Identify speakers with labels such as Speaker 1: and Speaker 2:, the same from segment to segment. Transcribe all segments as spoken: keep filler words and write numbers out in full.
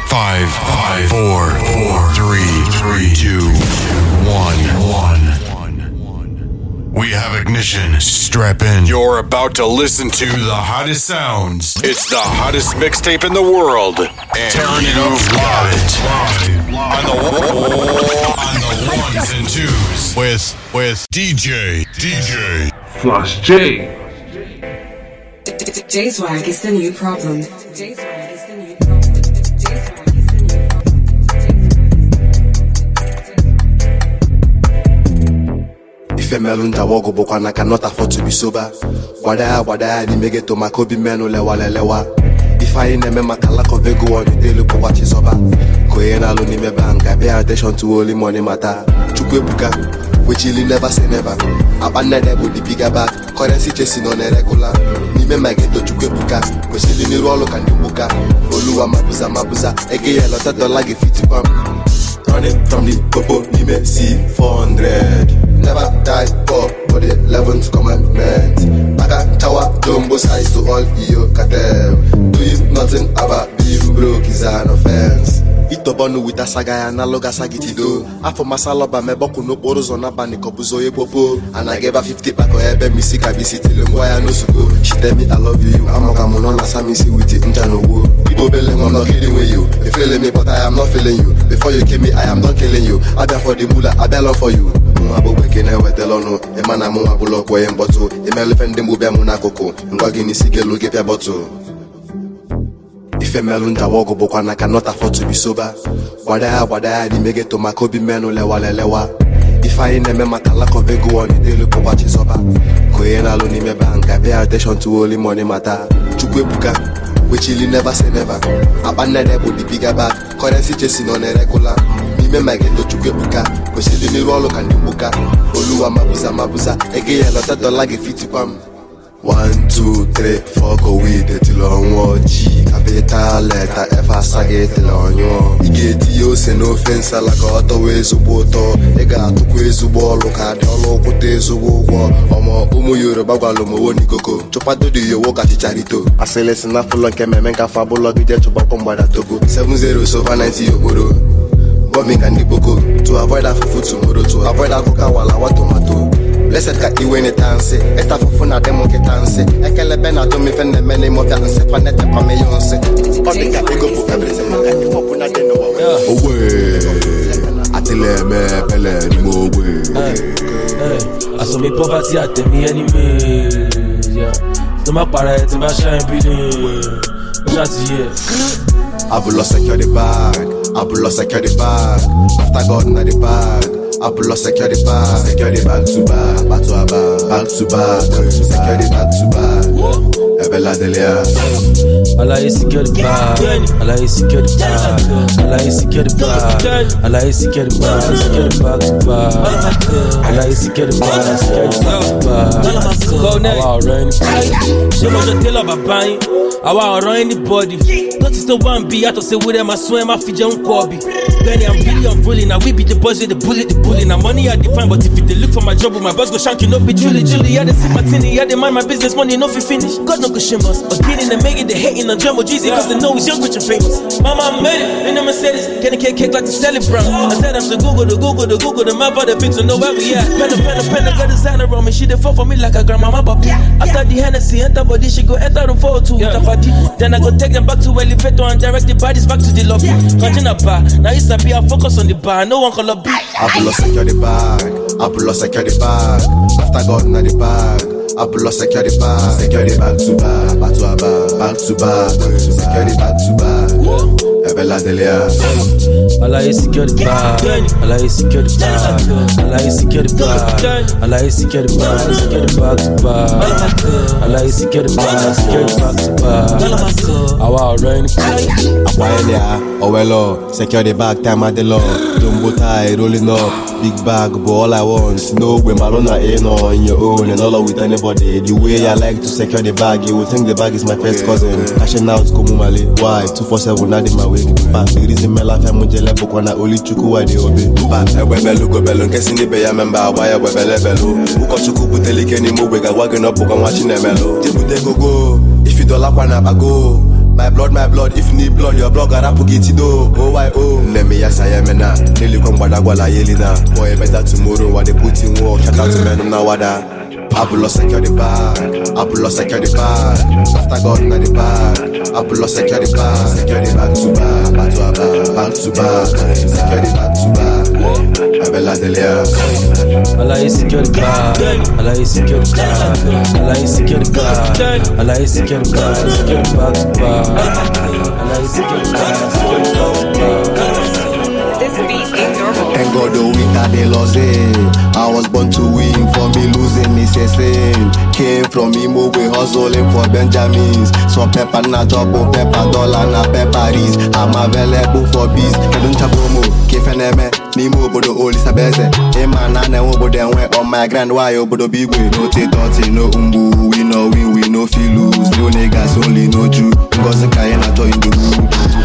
Speaker 1: Five, five, four, four, three, three, two, one, one. We have ignition. Strap in. You're about to listen to the hottest sounds. It's the hottest mixtape in the world. And turn it up live on the on the ones and twos with with D J D J
Speaker 2: Flush J.
Speaker 3: J-Swag is the new problem. J-Swag is the new problem.
Speaker 4: Melunda wogo bokwana cannot afford to be sober. Wada wada ni mege to makobi menu lewa lewa. If I name makala kovego on the daily powachi soba. Koyena lo ni me bank, I pay attention to only money matter. Chukwe buka, which you never say never. Abana de the bigger bag, currency chasing on a regular. Ni me mageto chukwe buka, which you ni rolo can do buka. Oluwa mabuza mabuza, ege ya lota dollar ge fifty pam. Running from the popo, ni me see four hundred. Never die poor for the eleventh commandment. Baga tower, jumbo size to all yo cartel. Doing nothing about being broke is an offense. Ito bonu with a saga analoga sagiti do. Afo masaloba me boku no boros on abani kobuzo ye popo. And I gave her fifty back or ebe mi sika bi city le moya no sugo. She tell me I love you. I'm a gamono na sami si with it njano wo. People belling I'm not kidding with you. You feeling me but I am not feeling you. Before you kill me I am not killing you. I beg for the mula, I beg for you. Abu bekene wetelono e mana mu abulo kwa yemboto e melefende mu bia mu na koko ngwagi ni sigelo ge pia boto ife melunda wogo bokwana cannot afford to be sober wada wada ni mege to makobi menu lewa lewa if I name makala kovego on the daily powachi soba koyena lo ni me bank I pay attention to only money matter chukwe buka which you never say never abana de the bigger bag currency chasing on a regular me mageto chukwe buka ko se ni rolo kan buka oluwa mabuza mabuza ege ya lota dollar ge fifty pam one two three four go with the tilon G capital letter F asage tilon yo igeti yo se no offense la ko to we zuboto ega to kwe zubolo ka de olo kote zubo omo umu Yoruba gwalo mo woni koko chopado de yo wo ka chicharito aselesi na fulo nke meme nka fabulo gide chupa kombada togo seven zero over ninety oboro bombing and boko to avoid that food tomorrow to avoid that coca wala wa tomato blessed ka iwe ni tanse eta fufu na demo ke tanse ekele bena to me fenne mene mo ta nse panet pa me yonse bombing ka ego for everything ka ni pop na de no wa owe atele me pele ni mo we
Speaker 5: aso me poverty atemi enemy yeah to ma para e ti ba shine billion o sha ti ye
Speaker 4: Abulo secure the bag, Abulo secure the bag. After God na the bag, Abulo secure the bag, secure the bag to bag, back to bag, back to bag, secure the bag to bag. Ebela Delia.
Speaker 5: Allah is secure the bag, Allah is secure the bag, Allah is secure the bag, Allah is secure the bag, secure the bag to bag. Allah is secure the bag, secure the bag to bag. Go next. Wow, rain. She was a tell about buying. I want to run anybody. Not to one be out to say with them, I swear my feet don't copy. Benny, I'm really unruly. Now we be the boys with the bullet, the bully. Now money I define, but if they look for my job, with my boss go shank you, not be Julie, Julie. Yeah, they see my tinny, yeah, they mind my business, money, no fi finish. God no go shame us. But getting and making the hating on Jumbo Jeezy, cause they know he's young, rich and famous. Mama, I made it, in the Mercedes, getting cake, cake like the Sally Brown. I said I'm the Google, the Google, the Google, the map of the picture, know where we at. Pen, pen, pen, pen, got designer on me. She dey fall for me like a grandmama, but after the Hennessy, enter body, she go enter the four two with a body. Then I go take them back to elevator and direct the bodies back to the lobby. Continue bar, now it's a be I focus on the bar, no one call up B.
Speaker 4: Abulo secure the bag, Abulo secure the bag. After God na the bag, Abulo secure the bag, secure the bag to bag, back to bag, back to bag, secure the bag to bag. Ebela Delia.
Speaker 5: Allah is secure the bag, Allah is secure the bag, Allah is secure the bag, Allah is secure the bag, secure the bag to bag. Allah is secure the bag, secure the bag to bag. Our rain.
Speaker 4: Awaelia, Owelo, secure the bag, time at the law. Jumbo tie, rolling up, big bag, but all I want, no way, Marona ain't on your own and all with anybody. The way I like to secure the bag, you will think the bag is my first cousin. Cashing out, Komumale, why? two four seven, not in my way. Back, the reason my life, I'm Mujele Bokwana, only Chuku, the obi. Back, a webelo, go bello, guessing the bay, I remember why I webelo, who got Chuku, Butelik, any move, I wagging up, I'm watching a mellow. If you don't like one, I go. My blood, my blood, if you need blood, your blood got to get it though. Oh, why, oh. Let me yes, I am now. Nearly come Badagwala Yelina. Boy, better tomorrow, what they put in work. Shout out to men, now what I. Apollo secure the bag. Apollo secure the bag. After God, not the bag. Apollo secure the bag. Secure the back to back. Back to back. Back to back. Secure the back to back. Abella Delia.
Speaker 5: Allah is secure the bag. Allah is secure the bag. Allah is secure the bag. Allah is secure the bag. Secure the back to back. Allah is secure the bag. Secure the back to back.
Speaker 3: This beat ain't normal.
Speaker 4: And God the week that they lost it. I was born to win, for me losing is a sin. Came from Imo, we hustling for Benjamins. So pepper na double, pepper dollar na pepper is. I'm available for bees. Kedun chabomo, kefeneme, Nimo bodo oli sabeze. Ema na ne wo bodo enwe on my grand wire bodo big way. No te thirty, no umbu, we no win, we no feel lose. No niggas only no Jew. Ngozi kayena to in the room.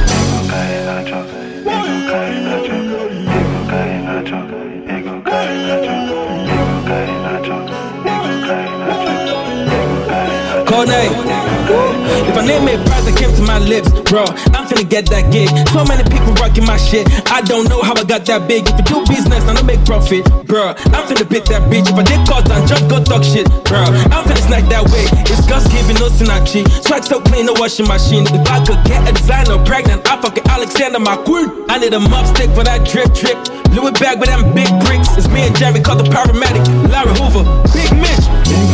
Speaker 2: Cornet. If I name it prize that came to my lips, bro, I'm finna get that gig. So many people rocking my shit. I don't know how I got that big. If you do business, I don't make profit, bro. I'm finna beat that bitch. If I did call down, just go talk shit, bro. I'm finna snack that way. It's Gus giving no Sinachi. Swag so clean, no washing machine. If I could get a designer pregnant, I fucking Alexander McQueen. I need a mop stick for that drip drip. Louis bag with them big bricks. It's me and Jerry called the paramedic. Larry Hoover, Big Mitch.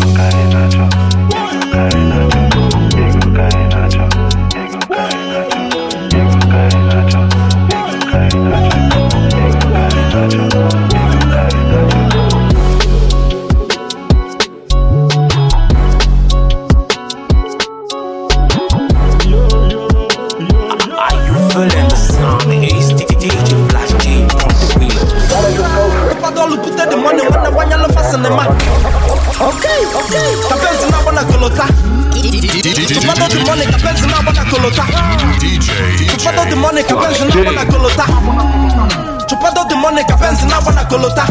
Speaker 6: Okay, okay. Kapenzi na wana kolota. Tupata the money, kapenzi na wana kolota.
Speaker 1: D J.
Speaker 6: Tupata the money, kapenzi na wana kolota. Tupata the money, kapenzi na wana kolota.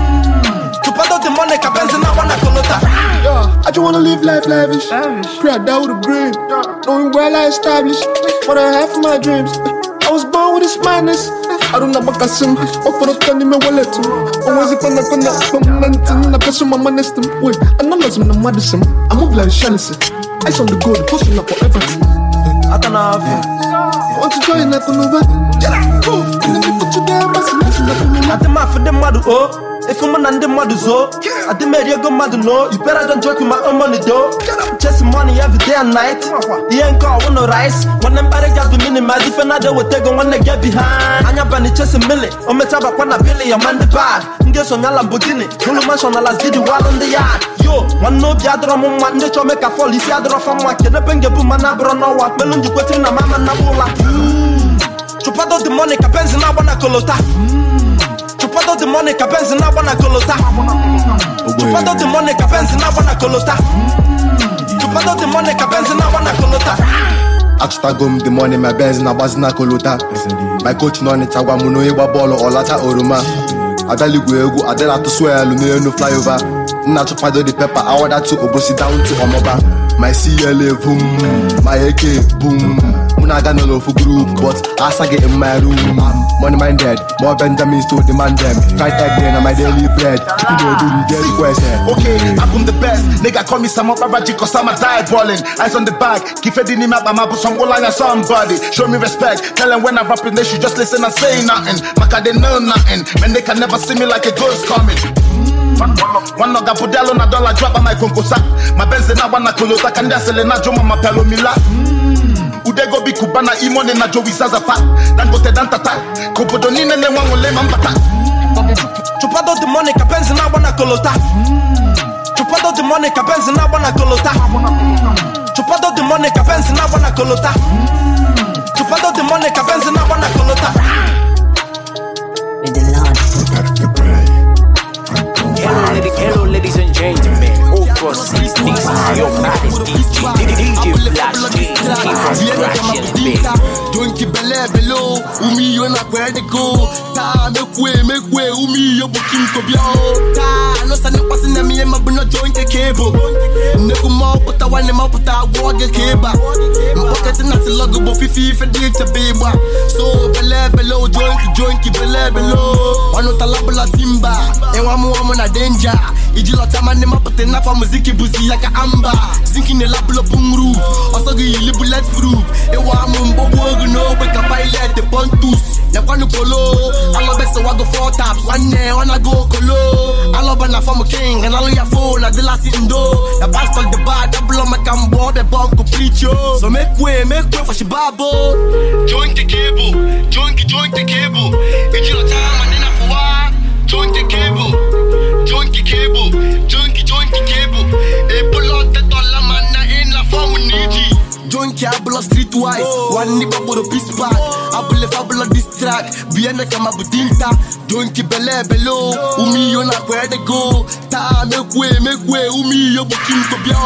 Speaker 6: Tupata the money, kapenzi na wana kolota.
Speaker 7: Yeah, I just wanna live life lavish. Pray I die with a grin. Knowing well I established what I have for my dreams. I was born with this madness. I don't know what I sim. Offer the candy me wallet too. Always if I'm not gonna momentum. I press on my money stem. Wait, I'm not as in the medicine. I move like Chelsea. Ice on the gold, hustling up for everything.
Speaker 6: I don't know.
Speaker 7: I want to join that over. Yeah, move. Let me put you there, but
Speaker 6: I demand for the mother, oh. If I'm an under mother, so I demand you go mother, no. You better don't joke with my own money, though. Chasing money every day and night. The ain't call one no rice. When them better got to minimize, if another would take on when they get behind. And you're bunny chasing millet. On me tabak when I billy, I'm on the bad. Guess on your Lamborghini. Who man on the last did the wall on the yard. Yo, one no gather on one day to make a fall. If you other from what can bring a boom and I brought no what. Melon you put in a mama Nabula. Chupado the money, Capenzi na wana kolota. Chupado the money, Capenzi na wana kolota. Chupado the money, Capenzi na wana kolota. Chupado the money, Capenzi na wana kolota.
Speaker 4: Akstagum the money, my Benz na bazina kolota. My coach no ni chagwa muno ewa bolo olata oruma. Adali guegu, adela to swear lume no flyover. Na chupado the pepper, I order to obosi down to Omoba. My C L A boom, my A K boom. Muna got no for group, but as I get in my room, money minded, more Benjamins to demand them. Fight egg then my daily bread. Keep it doing get question.
Speaker 8: Okay, I'm the best. Nigga call me some up Rabaji cause I'm a die balling. Eyes on the back, keep it in the map, I'm up some go line somebody. Show me respect. Tell them when I'm rapping, they should just listen and say nothing. Maka they know nothing. Man, they can never see me like a ghost coming. One no gapudelo na dollar drop on my konkosa. My benze na wana kolota kanda sele na joma mapelo mila. Udego bi kubana imone na jowi zazafa. Dan gote dan tata. Kopodo ni nene wango le mambata.
Speaker 6: Chupado the money kapenzi na wana kolota. Chupado the money kapenzi na wana kolota. Chupado the money kapenzi na wana kolota. Chupado the money kapenzi na wana kolota.
Speaker 9: With the Lord. Hello, ladies, hello, ladies and gentlemen. All cross this is your baddest D J, D J Flash King, King from Scratch and Big.
Speaker 10: Don't keep a level, Umi, you're not where to go. Ta, make way, make way, Umi, you're booking to be out. Ta, no, son, what's in the me, and my joint the cable. Never more, but put one in my put a walk a cable. Pocket not a logo, but fifty for the to be one. So below, below, joint, joint, below, below. One of the labla timba, and one more woman a danger. Ijila taman in my put enough for music busi like a amber. Sinking the labla boom roof, also give you bullet proof. A woman, but we're no, but a pilot, the pontus. The one who polo, I love it so I go four taps. One day, when I go colo, I love an from a king, and I love your phone at the last window. The pastor, the bar, double on my cambo, the bomb complete yo. So make way, make way for Shibabo. Join the cable, join the join the cable. It's your time and enough for what? Join the cable, join the cable, join the join the cable. A bullet the dollar man in la form niji. Join cable streetwise, one nipple for the peace pack. Apple fabula distract, Vienna kama budinta. Join the belle below, umi yo na where they go. Ta make way, make way, umi yo bukin to bio.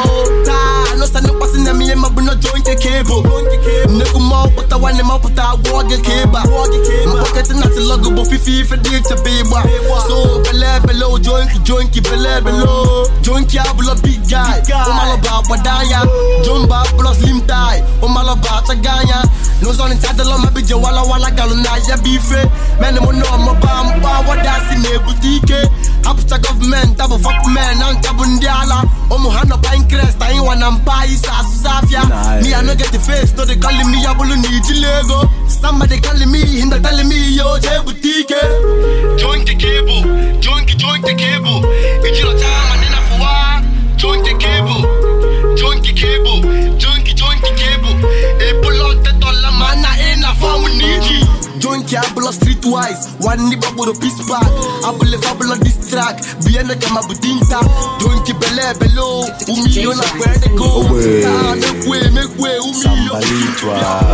Speaker 10: Ta no stand up passing na me and my buno join the cable. Neku mo puta one mo puta walk the cable. Pocket not a logo, but fifty for the to be one. So belle below, join the join the belle below. Join cable big guy, Omaloba wadaya. Join ba plus lim tie, Omaloba tagaya. No zone in Tadalo, my bitch, walla walla galuna ya bife. Man, I'm no more bam, power that's in a boutique. Up to government, double fuck man, and Tabundiala. Omohana Pine Crest, I ain't one and Pais, Safia. Me, I no get the face, so they calling me a balloon, Lego. Somebody calling me, in the telling me, yo, J boutique. Join the cable, join the join the cable. It's your time and enough for what? Join the cable, join the cable, join the join the cable. A pull out the dollar man, I ain't a form of Niji. Join cable streetwise, one nipple with a piece pack. Apple fabula distract, Vienna kama budinta. Join the belle below, umi yo na where they go. Make way, make way, umi yo.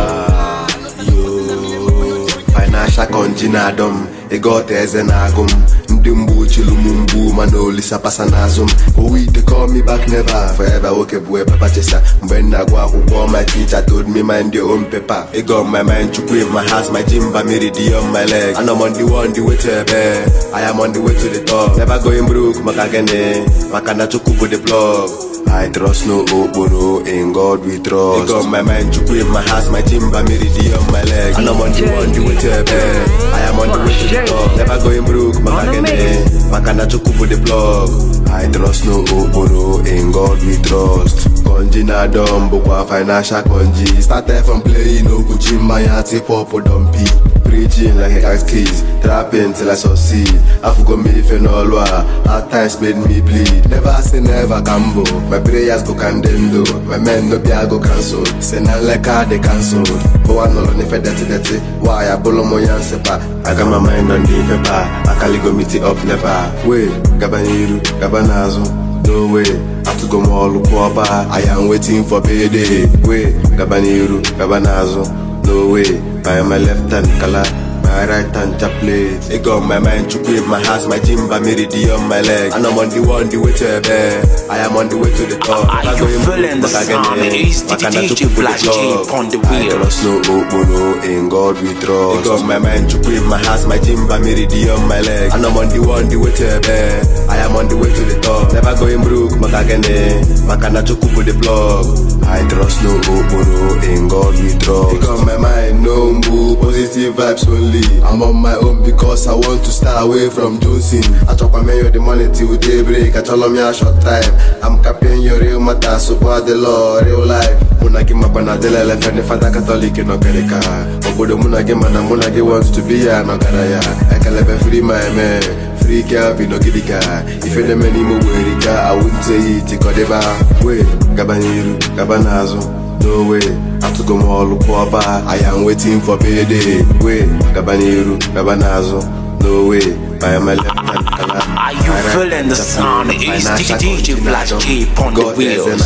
Speaker 4: Financial conjinadum, egotes and agum. Ndimbu chilumumbu manoli sapasanazum. We they call me back never. Forever okay boy papa chesa. When I go out, my teacher told me mind your own paper. It got my mind to crave my house, my gym, my meridian, my leg. And I'm on the one the way to bed. I am on the way to the top. Never going broke, makagene. Makana chukubu the plug. I trust no Oboro, in God we trust. It got my mind to crave my house, my gym, my meridian, my leg. And I'm on the one the way to bed. I am on the way to the top. Never going broke, makagene. Makana chukubu the plug. I trust no Oboro, in God we trust. Konji na dumbo kwa financial konji. Started from playing Oguchi, my heart hip hop or dumpy. Preaching like a keys, trapping till I succeed. I forgot me if you know hard times made me bleed. Never say never cambo. My prayers go candendo. My men no be I go cancel. Say na like car they cancelled. But I no if I dirty dirty. Why I bolo mo yan sepa. I got my mind on the paper. I can't go meet it up never. Wait, Gabaniru, Gabanazo. No way, I have to go more look I am waiting for payday. Wait, Gabaniru, Gabanazo. No way, I am my left hand color, my right hand plate. It got my mind to crave my house, my gym, my meridian, my leg. And I'm on the one, the way to bed. I am on the way to the top.
Speaker 9: Are you feeling the sound? It is the D J Flash G on the wheel.
Speaker 4: I trust no Oboro, in God we trust. It got my mind to crave my house, my gym, my meridian, my leg. And I'm on the one, the way to bed. I am on the way to the top. Never going broke, makagene. Makana chukubu the plug. I trust no Oboro, in God we trust. It got my mind, no mbu, positive vibes only. I'm on my own because I want to stay away from Johnson. I chop a mayo the money till daybreak. I tell me a short time. I'm capping your real matter, support the law, real life. Muna give my banadela, left and the Fanta Catholic in Okarika. Obodo Muna give man, Muna give wants to be a Nokaraya. I can live free my man. Free Gavi no Gidika. If you the many more I wouldn't say it, Kodeba. Wait, Gabaniru, Gabanazo. No way, I have to go more look I am waiting for payday. Wait, Gabaniru, Gabanazo. No way, I am a left hand color.
Speaker 9: Are you feeling the sound? It is the D J Flash G on the wheels.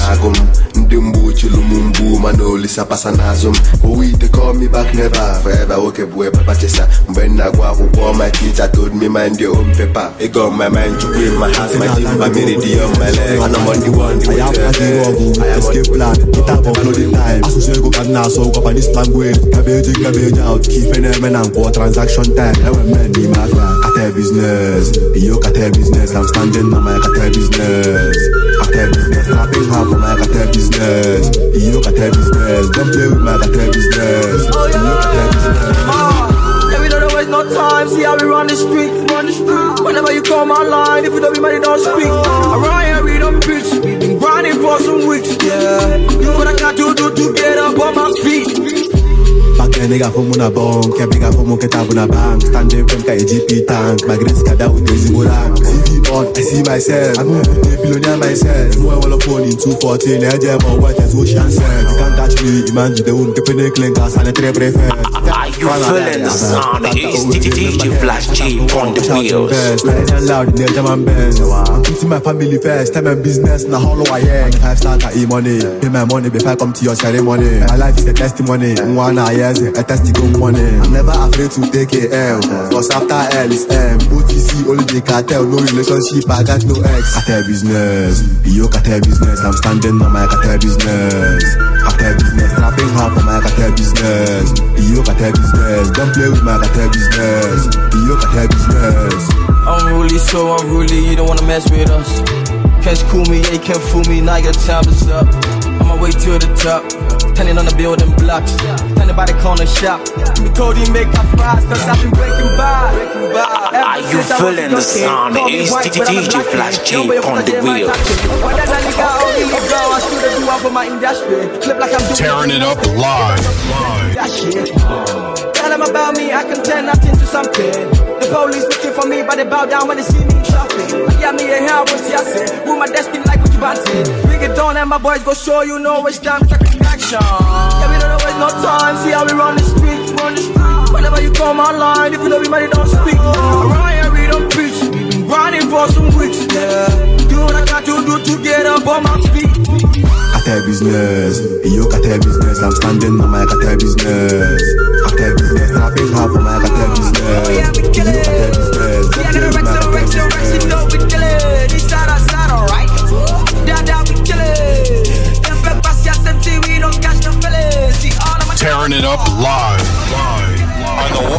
Speaker 4: Ndimbu chilumumbu manoli sapasanazum. We they call me back never. Forever okay boy papa chesa. When I go out, my teacher told me mind your own paper. It got my mind to crave my house, my gym, my meridian, my leg. And I'm on the one, the way to I am escape plan. It have a bloody time. As you go can now so go on this language. Cabbage, cabbage out. Keep an element and go transaction time. I will mend my friend. Cartel business, yo cartel business. I'm standing on my cartel business. Cartel business, trapping hard for my cartel business. Yo cartel business, don't play with my cartel business. Yo cartel business.
Speaker 6: Yeah, we don't waste no time. See how we run the street, run the street. Whenever you come online, if you don't be money, don't speak. Around here we don't preach. We been grinding for some weeks. Yeah, you what I got to do to get up on my feet.
Speaker 4: Back then, nigga from Muna Bonk, yeah, bigger from Moketabuna Bank. Standing from K G P tank, my grace got out with the Zimuran. T V on, I see myself. I'm a billionaire myself. More well of phone in two fourteen, I jam on what as ocean said. You can't catch me, imagine the one, keeping a clink, and a three prefer.
Speaker 9: Are you feeling the sound? It's D J Flash G on the wheels.
Speaker 4: Like that loud, near German Benz. I'm putting my family first, time and business, now hollow I am. Five star e money, pay my money before I come to your ceremony. My life is a testimony, one eye. I test to go money. I'm never afraid to take a L. Cause after L is M. O T C, only the cartel. No relationship, I got no ex. Cartel business, yo cartel business. I'm standing on my cartel business. Cartel business, trapping hard for my cartel business. Yo cartel business, don't play with my cartel business. Yo cartel business.
Speaker 6: Unruly, so unruly, you don't wanna mess with us. Can't school me, yeah, you can't fool me, now your time is up. On my way to the top, standing on the building blocks, standing by the corner shop. Give me code, you make up fast, cause I've been breaking by.
Speaker 9: Are you feeling the sound? It's D J Flash G on the wheel.
Speaker 1: Tearing it up live.
Speaker 6: Tell them about me, I can turn nothing to something. The police looking for me, but they bow down when they see me shopping. Yeah, me a hair, what's ya say? With my destiny like what you wanted. Bring it down and my boys go show you know it's time to take action. Yeah, we don't waste no time, see how we run the street, run the street. Whenever you come online, if you know we money don't speak. Around here we don't preach, we been grinding for some weeks, yeah. Do what I got to do to get up on my feet.
Speaker 4: Cartel business, yo cartel business. I'm standing on my cartel business. Cartel business, trapping hard for my cartel business.
Speaker 6: Oh yeah, we kill it. See, I gotta wreck some wreck some wreck some, know we kill it. This side, that side, alright. Down, down, we kill it. Them peppers, yeah, empty, we don't catch no feelings. See all of my
Speaker 1: tearing it up live, live on the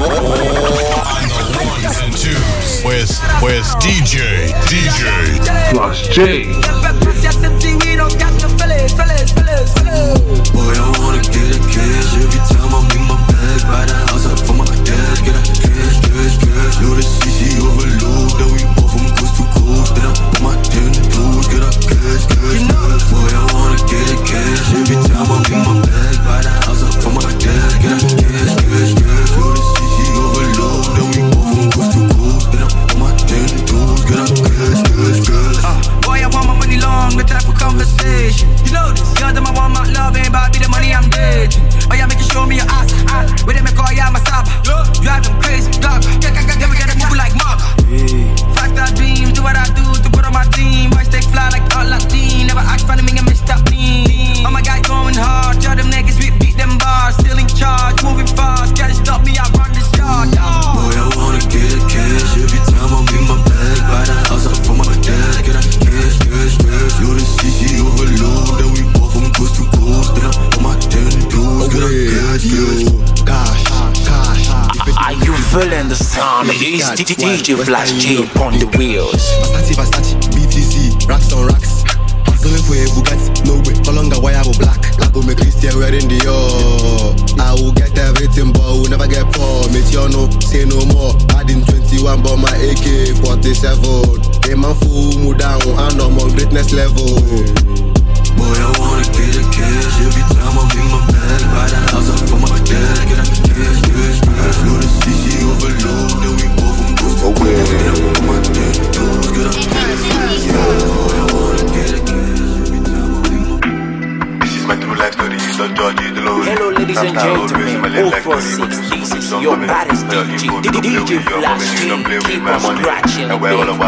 Speaker 1: on the ones and twos with with D J D J Flash G.
Speaker 6: Them peppers, yeah, empty, we don't catch no feelings, feelings, feelings, feelings.
Speaker 11: Boy, I wanna get a cash every time I'm in my bag. Buy the house up for my dad, get a cash, cash, cash. Know the C C overload, then we both from coast to coast. Then I put my ten toes, get a cash, cash, cash. Boy, I wanna get a cash every time I'm in my bag. Buy the house up for my dad, get a cash, cash, cash. Know the C C overload, then we both from coast to coast. Then I put my ten toes, get a cash, cash, cash.
Speaker 6: Uh, boy, I want my money long, the type of conversation. You know this, girl, them I want my love, ain't about me the money I'm dating. Oh yeah, make you show me your ass, ah. Where they make all yeah, my saba. Drive them crazy, dog. Yeah, yeah, yeah, we gotta move like Mark. Five star dreams, do what I do to put on my team. Boys take fly like Aladdin, never ask for me and miss that me. Oh my guy going hard, tell them niggas we beat them bars. Still in charge, moving fast, can't stop me, I run this yard.
Speaker 11: Boy, I wanna get a cash every time I'm in my bag. Buy the house up for my dad, get a cash, cash, cash. You're the C C overload, then we both from coast to coast. Then I put my ten toes, get a cash, cash, cash, cash.
Speaker 9: Are you feeling the sound? It's D J Flash G on the wheels.
Speaker 4: Versace, Versace, B T C, racks on racks. Hustling for a Bugatti, no way. Colonga, why I go black? I go make Christian wearing the yo. I will get everything, but will never get poor. Make you no, say no more. Adding twenty-one, but my A K forty-seven. A man fool, move down, and I'm on greatness level.
Speaker 11: Boy, I wanna get a cash every time I'm in my bag. Buy the house up for my dad, get a cash, cash, cash. Know the C C overload, then we both from coast to coast. Then I put my ten toes, get a cash, cash. Boy, I wanna get a cash every time I'm in my bag.
Speaker 4: This is my true life story, don't judge it alone.
Speaker 9: Hello ladies and gentlemen, oh four six, this is your baddest D J, D J Flash G, keep on scratching the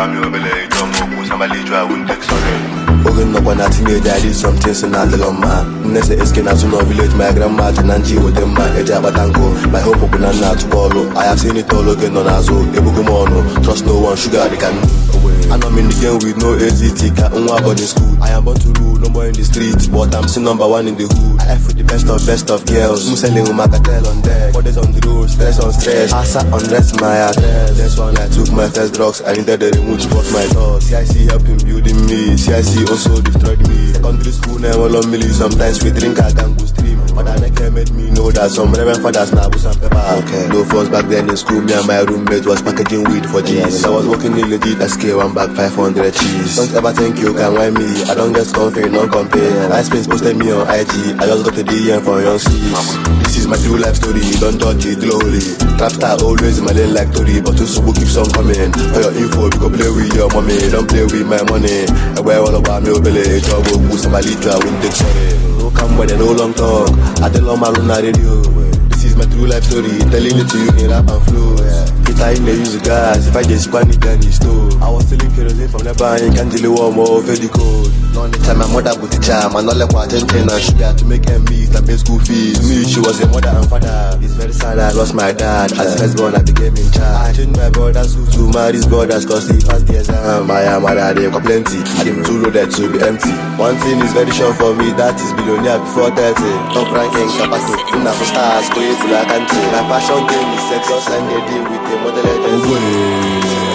Speaker 4: Ogun no gonna teenage, I did some things in Adaloma. Nessa Eskina to no village, my grandma Jananji with them, my Ejabatango, my hope of banana to follow. I have seen it all again on Azo, Ebugumono, trust no one, sugar they can. I'm in the game with no A Z T, can't in school. I am born to rule, no more in the street, but I'm still number one in the hood. I F with the best of best of girls. Muselling with my cartel on deck. Bodies on the road, stress on stress. I sat on rest my address. That's when I took my first drugs. I needed the remote to bought my thoughts. C I C helping building me. C I C also destroyed me. Secondary school never long me. Sometimes we drink I can go stream. But I never made me know that some reverend fathers now with some pepper. Okay. No phones back then in school. Me and my roommate was packaging weed for G's. I was working in legit S K one bag five hundred cheese. Don't ever think you can wind me. I don't get comfy, non compare. I spins posted me on I G. I just got a D M from young C's. This is my true life story. Don't judge it slowly. Trap star always in my lane like Tori. But to super keeps on coming. For your info, we go play with your mommy. Don't play with my money. I wear all about me belly. Job will boost my leader. I won't take sorry. No come when they no long talk. I tell all my luna radio. This is my true life story. Telling it to you in rap and flow. If I ain't use gas, if I just panic then it's stove. I was selling kerosene from the bank. Can't deal with more very cold. No the time my mother would teach her. Man all like what attention and sugar to make them meet and pay school fees. Me, she was a mother and father. It's very sad I lost my dad. As first born I became in charge. I changed my brothers to marry his brothers cause they passed the exam. My mother they got plenty. I didn't too loaded to be empty. One thing is very sure for me, that is billionaire before thirty. Top ranking capacity. Una for stars, go to la country. My passion game is sex, us and they deal with the model legends.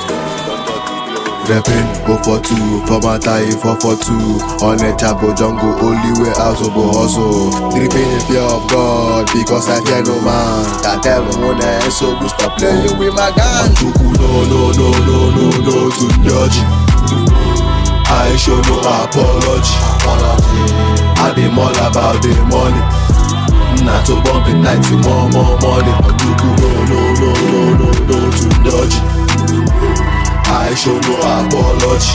Speaker 7: Reppin', go for two, for my tie, four for two. On a chapel jungle, only way out of a hustle. Dripping in fear of God, because I fear no man. That devil wanna end, so we stop playing with my gun. No, no, no, no, no, no, to judge. I show no apology. I be all about the money. Not to bump it night to more, more money. No, no, no, no, no, no, to dodge. I show no apology.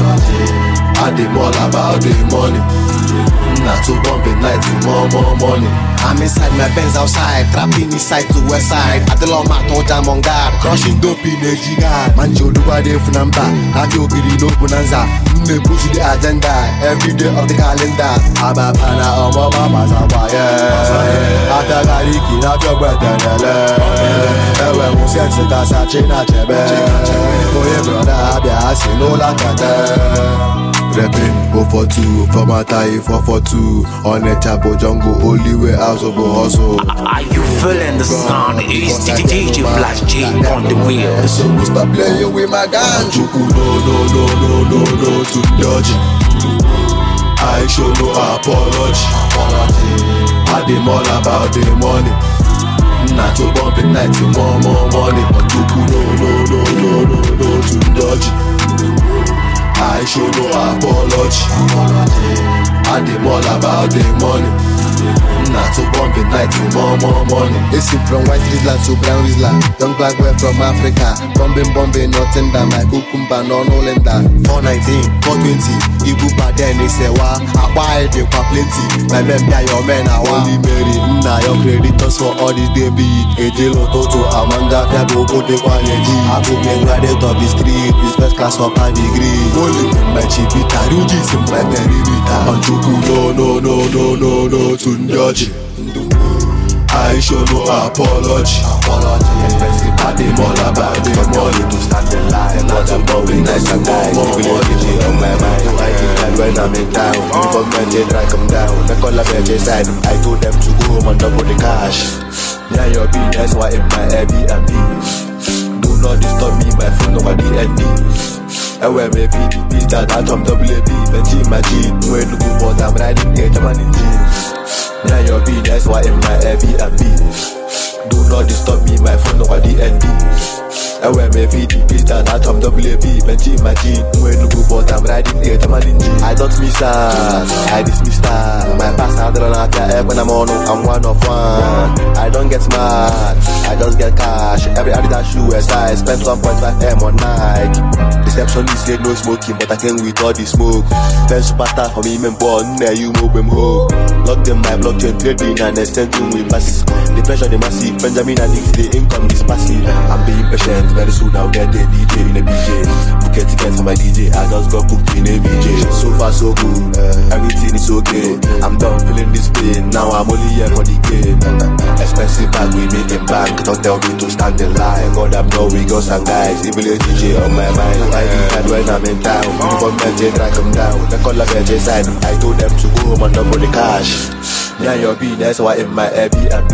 Speaker 7: I did all about the money. Not to bump it night to more, more money.
Speaker 10: I'm inside my Benz outside, trapping inside to west side. At the long mat, no jam on guard, crushing dope in the giga.
Speaker 7: Manjo do what they funamba. I feel pretty no bonanza. They push the agenda every day of the calendar. Ababana omo mama zawaye. Atagariki na feel better than ewe mo sense kasa china chebe. Oye brother abia asi no lakate. Reppin', go for two, for my tie, four for two. On a chapel jungle, only way out of a hustle.
Speaker 9: Are you feeling the sound? It's D J Flash G on the wheel.
Speaker 7: So we stop playing with my gun. Chuku, no, no, no, no, no, no, to dodge. I show no apology. I did all about the money. Not to bump it night to more, more money. Chuku, no, no, no, no, no, no, to dodge. I show no apology. I did all about the money. Not to bump it night to more, more money.
Speaker 4: It's from white Rizla to brown Rizla. Young black boy from Africa. Bombing, bombing, nothing that my cucumber, no, no lender. four nineteen, four twenty. Ibu Baden, they say, wa. I buy it, you plenty. My men, yeah, your men are only married. Nah, your creditors for all this day be. A jelo toto, Amanda, Fiabo, Kote, Quality. I took me graduate of the street. It's first class of a degree. Only in my chipita, Rujis in my peribita.
Speaker 7: On Chuku, no, no, no, no, no, no, to judge. I show no apology. I did all about the money to start the line. Not to bump it nice and nice. More money on my mind. I keep that when I'm in town. Before men they drag them down. They call up at side. I told them to go home and double the cash. Yeah, your B, that's why in my Airbnb. Do not disturb me, my phone nobody at me. And when maybe the beat that I jump double A B. Benji my G. When looking for them riding gate, I'm in jeans. Yeah, your B, that's why in my Airbnb. Do not disturb me, my phone nobody at me. And when maybe the beat that I jump double A B. Benji my G. When looking for them riding gate, I'm in jeans. I don't miss that, I dismiss that. My past I don't have your air when I'm on, I'm one of one. I don't get smart, I just get cash. Every Adidas shoe as I spend one point five M on Nike. Receptionist said no smoking, but I came with all the smoke. First superstar for me, man, born there you move them ho. Lock them my blockchain trading and extending with passes. The pressure the massive, Benjamin and Nix, the income is passive. I'm being patient, very soon I'll get the D J in a B J. Book a ticket for my D J, I just got booked in a B J. So far so good, uh, everything is okay. I'm done feeling this pain, now I'm only here for the game. Expensive bag we make in bank,
Speaker 4: don't tell me to stand in line. God, I'm no we girls and guys. Even a D J on my mind. I decide when I'm in town. People come and track them down. They call up at the side. I told them to go home and double the cash. Me and your B, that's why in my Airbnb.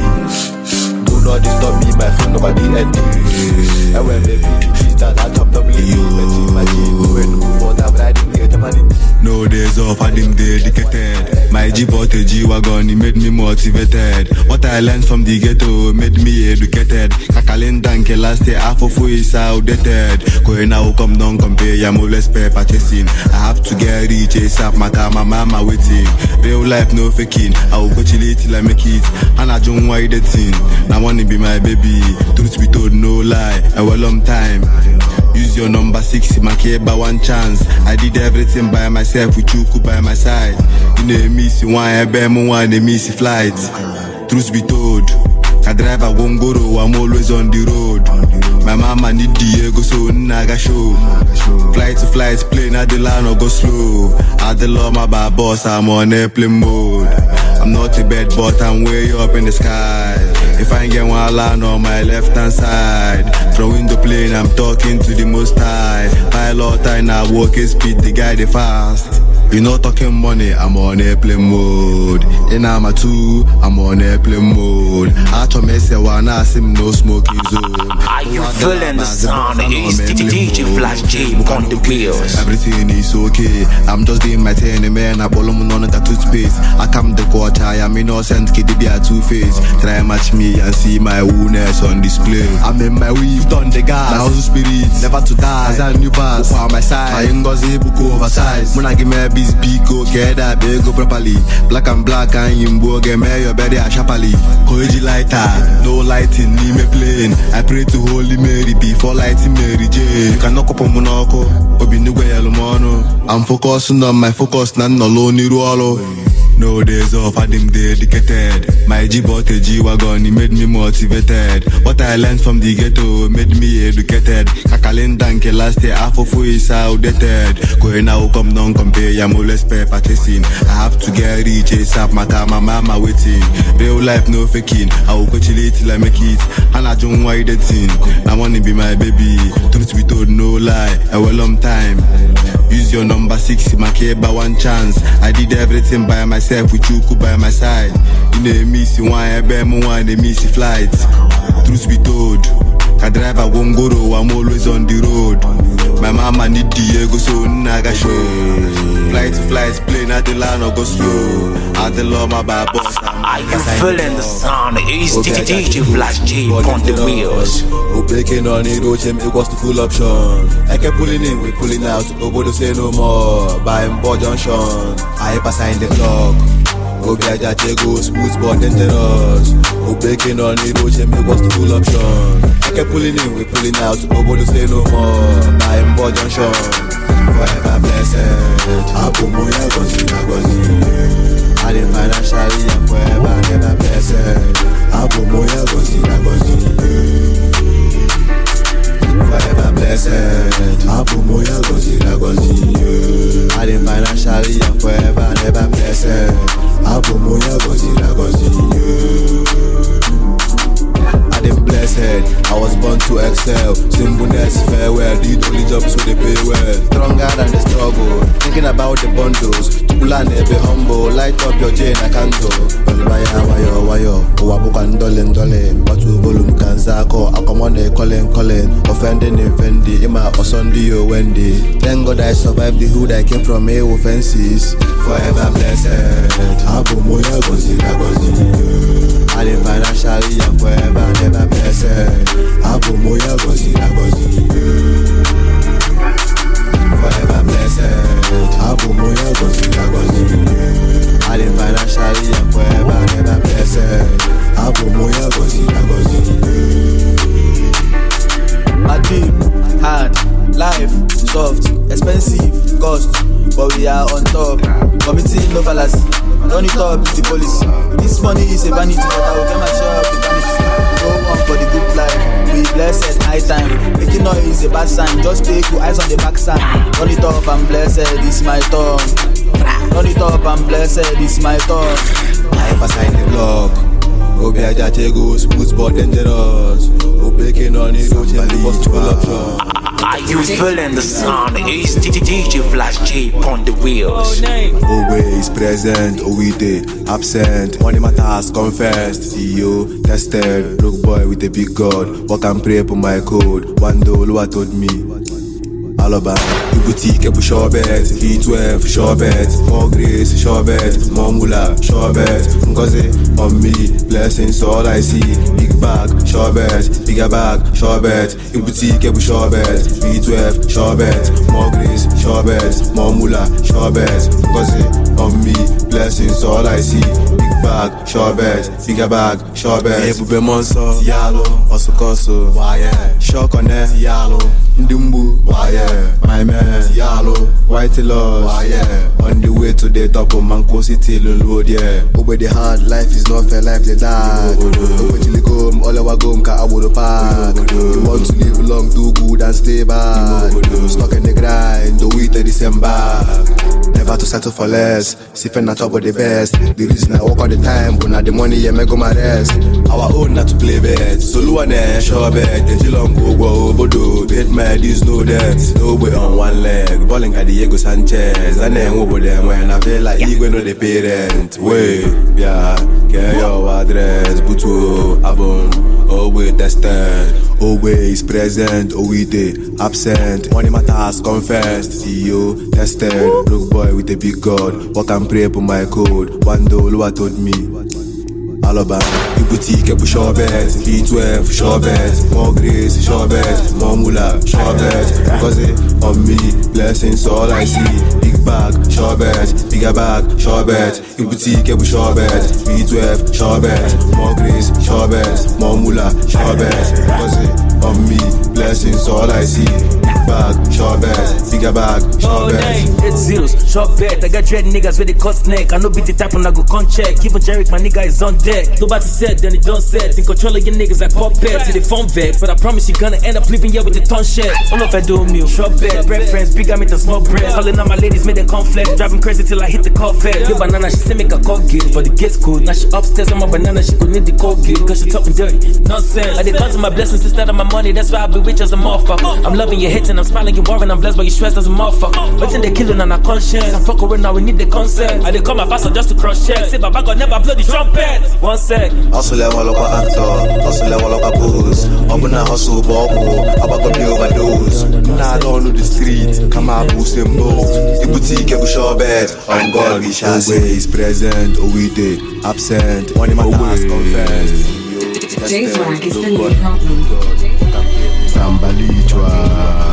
Speaker 4: Do not disturb me, my friend, nobody end it. And when baby, she's that I top W. Imagine when move out, I'm riding get the money.
Speaker 11: No days off, I didn't dedicated. My G bought a G-Wagon, he made me motivated. What I learned from the ghetto made me educated. Kakalin Danke last year, half of who is outdated. Going out, come down, compare, I'm always paper chasing. I have to get rich, ASAP, my car, my mama waiting. Real life, no faking, I will go chill it till I make it. And I don't why the thing, I wanna be my baby. Truth be told, no lie, a well long time. Use your number six, my care by one chance. I did everything by myself with you by my side. You know, miss one, I bear one, they miss flight. Truth be told, I drive a won't go, I'm always on the road. My mama need Diego, so naga show. Flight to flight, plane at the line or go slow. At the law, my bad boss, I'm on airplane mode. I'm not a bad but I'm way up in the sky. If I get one land on my left hand side, from window plane, I'm talking to the most high. Pilot, I now walk his speed, the guy they fast. You know talking money, I'm on airplane mode. In I'm two, I'm on airplane mode. I told me say one I see no smoking zone.
Speaker 9: Are you feeling the sound? It's D J Flash J on the wheels.
Speaker 11: Everything is okay. I'm just doing my thing, man. I ball on the toothpaste. I come the quarter, I'm innocent, kid, they are two face. Try match me and see my woundness on display. I'm in my weave, done the gas. My house spirit, never to die. As a new pass, on my side. My ngozi buku oversized. When I give me Biz Pico, get that big go properly. Black and black and Yimbo, get me your bed a sharply. Koji lighter, no lighting, need me plane. I pray to Holy Mary before lighting Mary J. You can knock up on Monaco, Obinuwe Yalumano. I'm focusing on my focus, none alone, Nirualo. No days off, I didn't dedicated. My G bought a G-Wagon, he made me motivated. What I learned from the ghetto made me educated. Kakalin Danke last year, half of who is outdated. Going out, come down, compare, I'm always paper chasing. I have to get rich, ASAP, my car, my mama waiting. Real life, no faking, I will go chill it till I make it. And I don't why the thing, I wanna be my baby. Truth be told, no lie, a well long time. Use your number six, my care by one chance. I did everything by myself with you by my side. You know, miss one, I bear one, they miss flight. Truth be told, I drive a won't go, I'm always on the road. My mama need Diego, so naga show. Flight to flight, plane at the line or go slow. At the law, my bad boss.
Speaker 9: Are you feeling the sound? It's D J Flash J on the wheels.
Speaker 4: We're breaking on the road, it was the full option. I kept pulling in, we pulling out. Nobody say no more. Buying board junction. I pass in the clock. Go be a go smooth but dangerous. We're breaking on the road, it was the full option. I kept pulling in, we pulling out. Nobody say no more. Buying board junction. Forever blessed. Abu Moya Gozi Nagozi. I didn't financially and forever never blessed. Abu Moya Gozi Nagozi. Forever blessed. Abu Moya Gozi Nagozi. I didn't financially and forever never blessed. Abu Moya Gozi Nagozi. I didn't blessed. I was born to excel. Simpleness, farewell. The only job so they pay well. Stronger than the struggle. Thinking about the bundles. To plan be humble. Light up your chain, I can't go. Waya, waya, waya. Wabukan dolen dole. Watu bolum kanzako. Akomone calling, calling. Offending, offending. Ima osondi yo Wendy. Thank God I survived the hood I came from. A offenses. Forever blessed. Abu Moya Gozi Nagozi. I didn't financially and forever never blessed. Abu Moya Gozi Nagozi. Forever blessed. Abu Moya Gozi Nagozi. I didn't financially and forever never blessed. Abu Moya Gozi Nagozi.
Speaker 12: My deep, hard, life, soft, expensive, cost, but we are on top. Committing no fallacy, don't it up is the policy. This money is a vanity, but I will get my share of the vanity. Go on for the good life, we blessed night time. Making noise is a bad sign, just take your eyes on the backside. Turn it up and blessed, it's my turn. Turn it up and blessed, it's my turn.
Speaker 4: I pass in the block. Obia Jachego, Spoots but dangerous. Obekin on it, go check the bus full option.
Speaker 9: Are you feeling the sound? It's D J Flash J on the wheels.
Speaker 4: Always present, Owide, absent. Money matters, confessed. Yo, tested. Rogue boy with a big god. Walk and pray for my code. One day, Lua told me. Alaba, boutique, a sure bet. V twelve, sure bet. More grace, sure bet. More mula, sure bet. Ngozi, on me, blessings, all I see. Big bag, sure bet. Bigger bag, sure bet. Boutique, a sure bet. V twelve, sure bet. More grace, sure bet. More mula, sure bet. Ngozi, on me, blessings, all I see. Big bag, sure bet. Bigger bag, sure bet. Ebube Monso, Yalo, Osokoso, Wire, Shokone, Yalo, Ndumbu, Wire. My man, Yalo, White Loss, yeah. On the way to the top of Manco City, Lord, yeah. Over the hard, life is not fair, life they die. Over chili come, all our gum, ka abu park. You want to live long, do good and stay bad. Stuck in the grind, do it to December. Never to settle for less, sipping on top of the best. The reason I work all the time, but not the money, yeah, me go my rest. Our own not to play bet, so Luane, sure bet. The Jilong go, go, bodo, hit my this no debt. No way on one leg, balling at Diego Sanchez. And then over them when I feel like you know the parent. Wait, yeah, get your address, Butu, Abon, always tested, always present, Owide, absent. Money matters, confessed, yo, tested. Broke boy with a big god, walk and pray for my code. One day, Lua told me. Alaba, boutique, a sure bet. V twelve, sure bet. More grace, sure bet. More mula, sure bet. Ngozi, on me, blessings, all I see. Big bag, sure bet. Bigger bag, sure bet. Boutique, a sure bet. V twelve, sure bet. More grace, sure bet. More mula, sure bet. Ngozi, on me, blessings, all I see. Big bag, sure bet. Bigger bag, sure bet.
Speaker 2: Eight zeros, sure bet. I got dread niggas with the cut snake. I know beat the type and I go con check. Even Jerick, my nigga is on deck. Nobody said, then it don't set. In control of your niggas like puppets. See the phone vex, but I promise you gonna end up living here with the ton shed. All of I do meal, short bed, bread friends, big I meet the small bread. Calling out my ladies, made them conflict. Driving crazy till I hit the Corvette. Yo banana, she say make a call gate for the gates code. Now she upstairs on my banana, she could need the code gate. Cause she talking dirty, nonsense. I did come to my blessings instead of my money. That's why I be rich as a motherfucker. I'm loving you hitting, I'm smiling, you worrying, I'm blessed, but you stressed as a motherfucker. But in the killing on our conscience, I fuck around now, we need the consent. I did call my pastor just to cross check. Say Baba God never blow the trumpet. One sec.
Speaker 4: Hustle level like a actor, hustle level like a booze. Open a hustle bubble, about to be overdose. Now I don't know the street, come out boost them both. The boutique, a sure bet, on God we shall see. Always present, Owide, absent. Money matters, confessed.
Speaker 3: J-Swag is the new problem.
Speaker 4: Sambalichwa.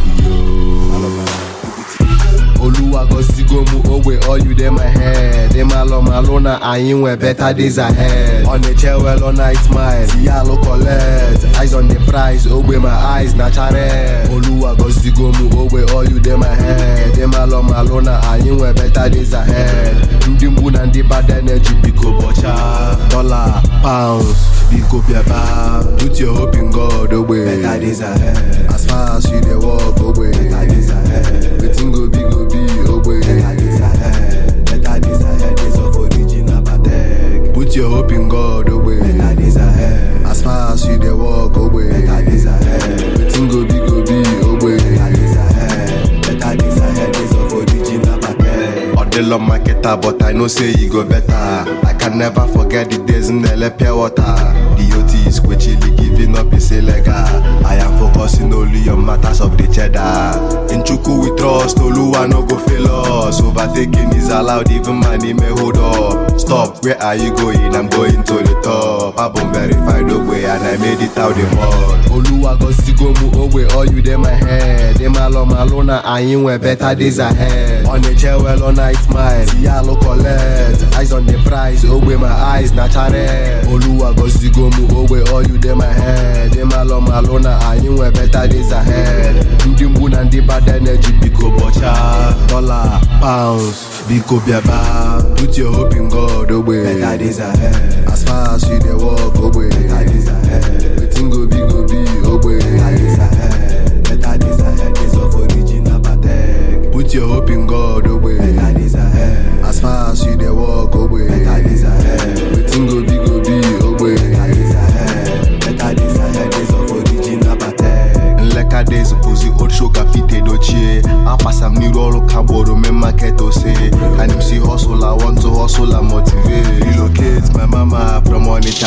Speaker 4: Oluwa Gosigomu Owe, all you them ahead. Them alone, Malona, I ain't where better days ahead. On the chair, well, all night smile. Yalo collect, eyes on the prize. Owe my eyes, natural. Oluwa Gosigomu Owe, all you them ahead. Them alone, Malona, I ain't where better days ahead. Ndimbu and the bad energy, Biko Bocha. Dollar, pounds, Biko Piaba. Put your hope in God, Owe. Better days ahead. As far as you they walk, Owe. Better days ahead. Waiting go big, go big. Better days ahead, better days ahead, days of original Patek. Put your hope in God, away. Better days ahead, as far as you they walk, away. Better days ahead, waiting go be go be, away. Better days ahead, better days ahead, days of original Patek. Odelo marketer, but I know say you go better. I can never forget the days in the pure water. The O T is quickly giving up his illegal. I am focusing only on matters of the cheddar. In Chuku we trust, Oluwa no go fail us. Overtaking is allowed, even money may hold up. Stop, where are you going? I'm going to the top. I've been verified away and I made it out the mud. Oluwa Gosigomu Owe, all you them ahead. Them alone, Malona, I ain't where better days ahead. On the chair, well, all night smile. Yalo collect, eyes on the prize. Owe my eyes, natural. Oluwa Gosigomu Owe, all you them ahead. Them alone, Malona, I ain't where better days ahead. Ndimbu and the bad energy, Biko Bocha. Dollar, pounds, Biko Biaba. Put your hope in God, away. Better days ahead. As far as you they walk, away. Better days ahead. Waiting go be, go be, away. Better days ahead. Better days ahead, days of original Patek. Put your hope in God, away. Better days ahead. As far as you they walk, away. Better days ahead. Waiting go be, go be, away.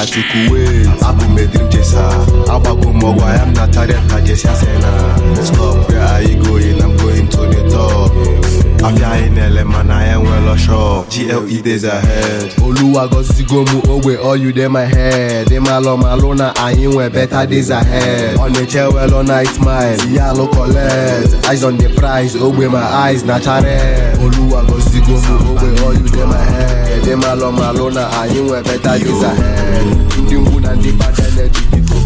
Speaker 4: I took away. Abu me dream chaser. Abago Mogo, I am not tired, Kajesia Sena. Stop, where are you going? I'm going to the top. Afia in Eleman, I am well ashore. G L E days ahead.
Speaker 10: Oluwa go Zigomu, Owe, all you there my head. They malo malona, I ain't wear better days ahead. On the chair, well on night smile. Yalo collect. Eyes on the prize, Owe, my eyes, natural. Oluwa go Zigomu, Owe, all you there my head. They malo malona, I ain't wear better days ahead. The moon and the bad energy, people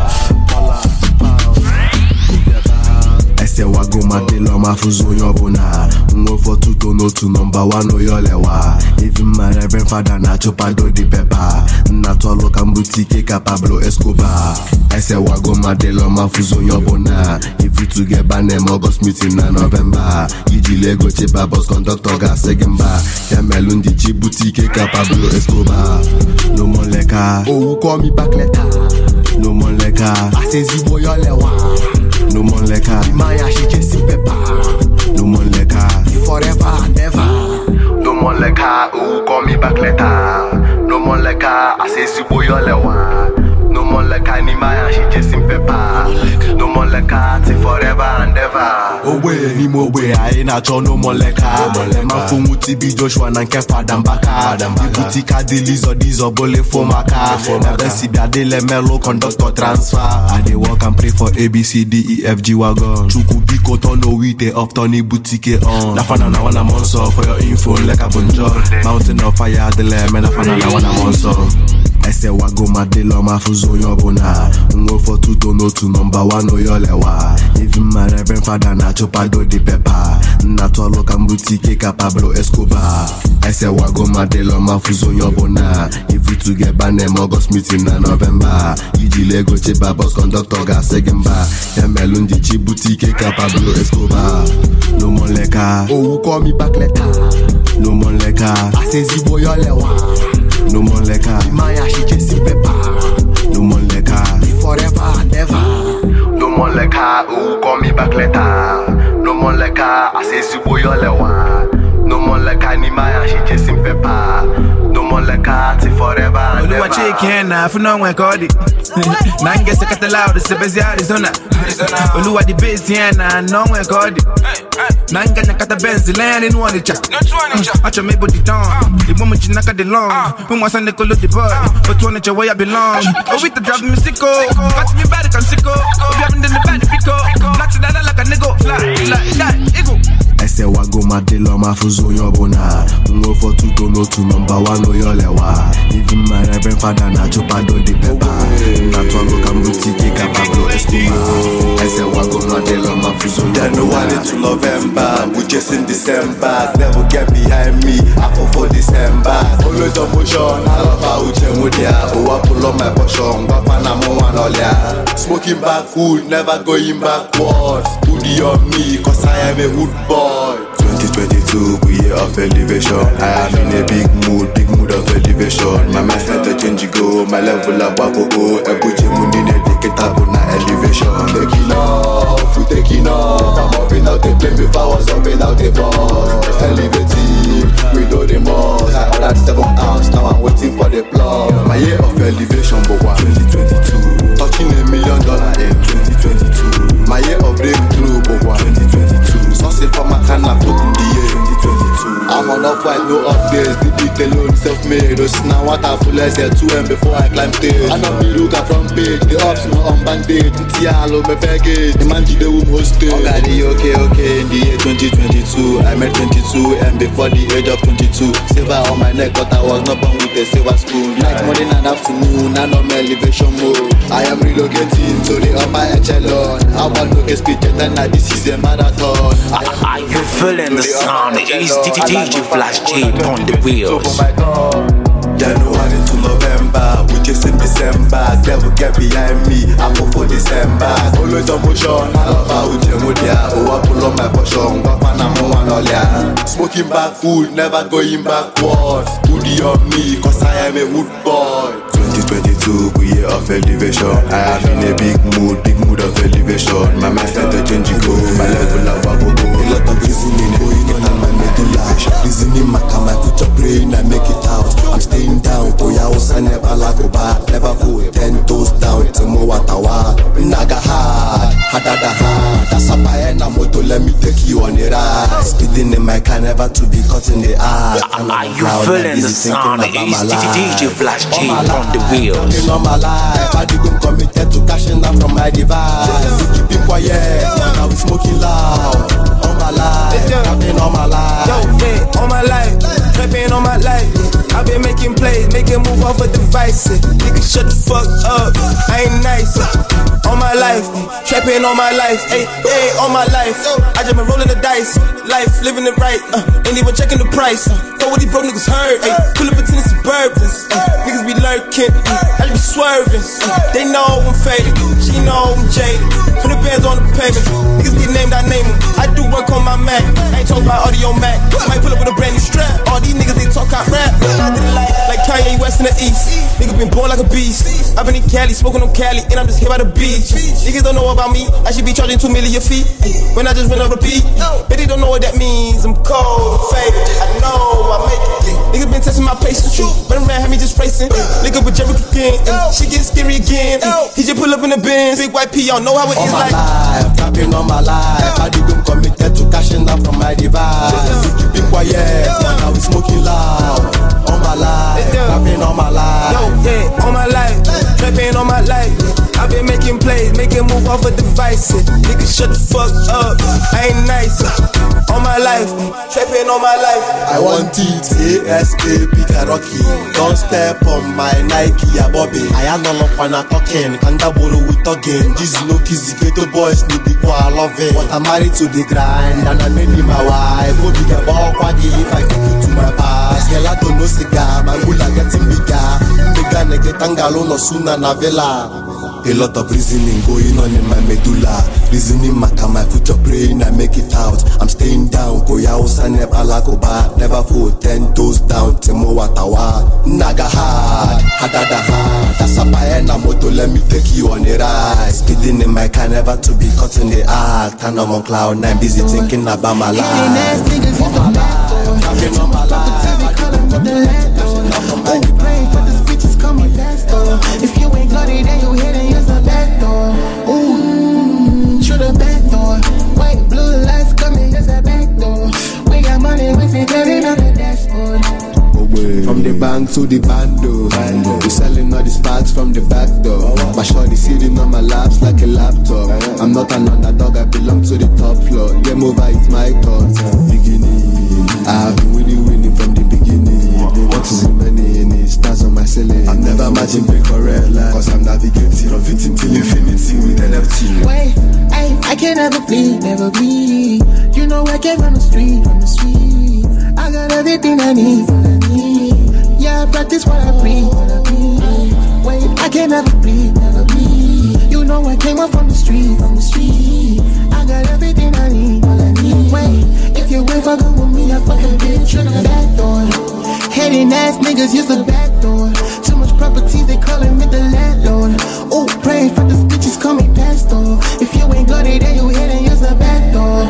Speaker 4: Ese wago madelo mafuzo yobona. Ngo for two to no to number one oyolewa. Even my reverend father na chopado di pepper. Na tolo kambutike Pablo Escobar. Ese wago madelo mafuzo yobona. If you to get banem August meeting na November. Iji lego cheba boss conductor ga segemba. Yamelundi chibutike Pablo Escobar. No more leka.
Speaker 10: Oh, call me back later.
Speaker 4: No more leka.
Speaker 10: I say zibo yolewa.
Speaker 4: No more leka.
Speaker 10: Maya she just in pepper.
Speaker 4: No more leka.
Speaker 10: Forever and ever.
Speaker 4: No more leka. Oh, call me back later. No more leka. I say zibo yolewa. No more leka. Ni Maya she just in pepper. No more leka. Till forever and ever. Oh way, ni mo way. I ain't at all. No more leka. Man for muti bi Joshua nan kefa dambaka. Ibutika delizo dizo bole fomaka. Never see bia de le melo conductor transfer. I dey walk and pray for A B C D E F G wagon. Chuku biko tono wite of Tony boutique on. Na fana na wana monso for your info like a bonjour. Mountain of fire de le me na fana na wana monso. Ese wago madelo mafuzo yobona. Ngo for two to no to number one oyolewa. Even my reverend father na chopado di pepper. Na tolo kambutike Pablo Escobar. Ese wago madelo mafuzo yobona. If you to get banem August meeting na November. Iji lego cheba boss conductor ga segemba. Yamelundi chibutike Pablo Escobar. No more leka.
Speaker 10: Oh, call me back later.
Speaker 4: No more leka.
Speaker 10: I say zibo yolewa.
Speaker 4: No more leka.
Speaker 10: Maya she just in pepper.
Speaker 4: No more leka.
Speaker 10: Forever and ever.
Speaker 4: No more leka. Oh, call me back later. No more leka. I say zibo yolewa. No more leka. Ni Maya she just in pepper. No more leka. Till forever and ever.
Speaker 13: Oluwa chicken na funa we kodi. Nange se katala de se bezi Arizona. Oluwa di bezi na no we kodi. Nanga nyakata benzi land in one cha. Acha me body down. The woman chinaka de long. We want send the color the boy. But one cha where I belong. Oh with the drop me sicko. Got me bad can sicko. Oh be having in the bad pico. Not that like a nigga fly. Like that ego.
Speaker 4: Ese wago madelo mafuzo yobona. Ngo for two to no to number one oyolewa. Even my reverend father na chopado di pepper. Na tolo kambutike Pablo Escobar. Ese wago madelo mafuzo yobona. January to November, we just in December. Never get behind me, I fall for December. Always on motion, I love how uche mudia. Oh, I pull on my portion, wapana mo wanolia. Smoking back cool, never going backwards. Hoodie on me, cause I am a wood boy. twenty twenty-two, we year of elevation. I am in a big mood, big mood of elevation. My mind's not a change, go, my level up, wako go. Ebuche mundi ne deketabu na elevation. Taking off, we taking off. I'm hopping out the plane before I was hopping out the bus. Elevating, we know the most. I ordered seven ounce, now I'm waiting for the plug. My year of elevation, but what? twenty twenty-two, touching a million dollar in twenty twenty-two. My year of breakthrough, but what? twenty twenty-two, so say for my can I float in the year twenty twenty-two. I'm on off white, no updates. The beat alone, self-made. Those now what I pull as two M before I climb stage. I know me look at front page. The ups no on bandage. Tialo me package. The man the room hosted. Okay, okay, okay. In the year twenty twenty-two, I made twenty-two and before the age of twenty-two. Silver on my neck, but I was not born with a silver spoon. Night, morning and afternoon, I know my elevation mode. I am relocating to the upper echelon. I want to get speed and now this is a marathon.
Speaker 9: Are you feeling the sound? It is D J Flash G on the wheels.
Speaker 4: January to November, we just in December. Devil get behind me, I go for December. Always on motion, I love how uche mudia. Oh, I pull on my portion, wapana mo wanolia. Smoking back cool, never going backwards. Hoodie on me, cause I am a wood boy. twenty twenty-two, we year of elevation. I am in a big mood, big mood of elevation. My mind's not a change, go. My level up, I go go. A lot of reason in it, going on and my medulla. Reasoning my car, my future brain, I make it out. I'm staying down, Toya Osa never lagoba. Never fool, ten toes down, Timo Watawa. Naga hard, hadada hard. That's a paena moto, let me take you on the ride. Speeding in my car, never to be caught in the eye.
Speaker 9: Are you feeling the sound? It's D J Flash G on the wheels.
Speaker 4: All my life, I didn't committed to cashing out from my device. Keeping quiet, now we smoking loud. All my life, trapping all my life.
Speaker 14: Yo, yeah, all my life, trapping all my life. I've been making plays, making move off of devices. Nigga, shut the fuck up, I ain't nice. All my life, trapping all my life. Hey, hey, all my life. I just been rolling the dice, life, living it right. Uh, ain't even checking the price. Uh, for what these broke niggas heard. Hey, pull up into the Suburbans. Uh, niggas be lurking, uh, I just be swerving. Uh, they know I'm faded, she know I'm jaded. Put the bands on the pavement, niggas get named, I name them. I do work on my Mac, I ain't talking about audio Mac. Might pull up with a brand new strap. All these niggas, they talk out rap. I did it like, like Kanye West in the East. Nigga been born like a beast. I been in Cali, smoking on Cali, and I'm just here by the beach. Niggas don't know about me, I should be charging two million feet. When I just went on the beat, but they don't know what that means. I'm cold, I'm faded, I know I make it. Niggas been testing my patience, but a man had me just racing. Nigga with Jericho again, and she get scary again. He just pull up in the Benz, big white P, y'all know how it
Speaker 4: all
Speaker 14: is
Speaker 4: my
Speaker 14: like.
Speaker 4: Life, trapping all my life, I didn't committed to cashing out from my device. Keeping quiet, now we smoking loud. All my life, trapping all my life.
Speaker 14: Yo, yeah, all my life, trapping all my life. I've been making plays, making move off of devices. Nigga, shut the fuck up, I ain't nice. All my life, trapping all my life.
Speaker 4: I want it, A S A, Peter Rocky. Don't step on my Nike, ya Bobby. I am no longer wanna talking, Kandaburu with talking. This no kizzy, ghetto boys need the I love it. But I'm married to the grind, and I made me my wife. Go big about quaggy if I take you to my past. Girl, I don't know cigar, my mula getting bigger. Bigger, nigga, tangalo no sooner na vela. A lot of reasoning going on in my medulla. Reasoning my car, my future brain, I make it out. I'm staying down, Koya Osa never lagoba. Never fall, ten toes down, Timo Watawa. Naga hard, hadada hard. That's a paena moto, let me take you on the ride. Speeding in my car, never to be caught in the act. And I'm on cloud nine, busy thinking about my life. All my life, trapping on my life.
Speaker 15: Oh, praying for the bitches, call me pastor. If you ain't got it, then you hit and use the back door. Ooh, through the back door. White, blue lights coming, use the back door. We got money, we can get it on the dashboard.
Speaker 4: From the bank to the bando, we selling all these bags from the back door. My shorty sitting on my laps like a laptop. I'm not an underdog, I belong to the top floor. Game over, it's my turn. Beginning, I've been winning, winning from the beginning. What is remaining? Stars on my ceiling. I've never imagined break or red line, cause I'm navigating from fitting till infinity with N F T.
Speaker 15: Wait, I, I can never bleed, never bleed. You know I came from the street, from the street. I got everything I need, all I need. Yeah, I practice what I preach, what I preach. Wait, I can never bleed, never bleed. You know I came up from the street, from the street. I got everything I need, all I need. Wait, if you wait for good with me, I fucking bitch through the back door. Hating ass niggas use the back door. Too much property, they calling me the landlord. Oh, praying for this bitches, call me pastor. If you ain't got it, then you hit and use the back door.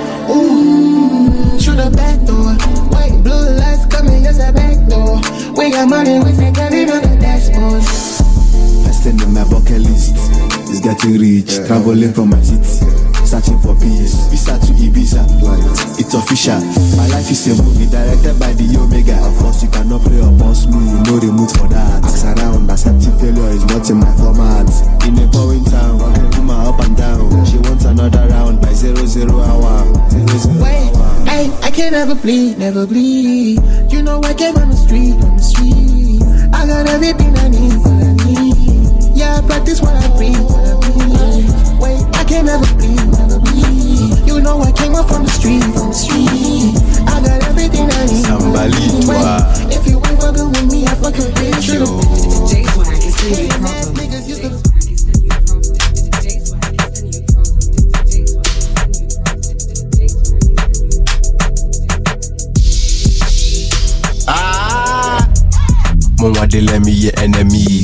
Speaker 15: Ooh, through the back door. White, blue lights coming, use the back door. We got money, we can get it on the dashboard.
Speaker 4: Fasting in my bucket list is getting rich, traveling from my city, searching for peace. Visa to Ibiza, it's official. My life is a movie directed by the Omega. Of course, you cannot play against me, no remote for that. Ask around, accepting failure is not in my format. In a boring town, rocking to my up and down. She wants another round by zero zero hour. Zero, zero
Speaker 15: Wait,
Speaker 4: hour.
Speaker 15: I, I can never bleed, never bleed. You know I came from the street, from the street. I got everything I need, all I need. Yeah, I practice what I preach, what I preach. Wait, I can never bleed, never bleed. You know I came up from the street, from the street. I got everything I need.
Speaker 4: Somebody,
Speaker 15: wait, if you ain't fucking with me, I fucking bitch.
Speaker 3: J-Swag is the new problem.
Speaker 4: Mwa de let me your enemies.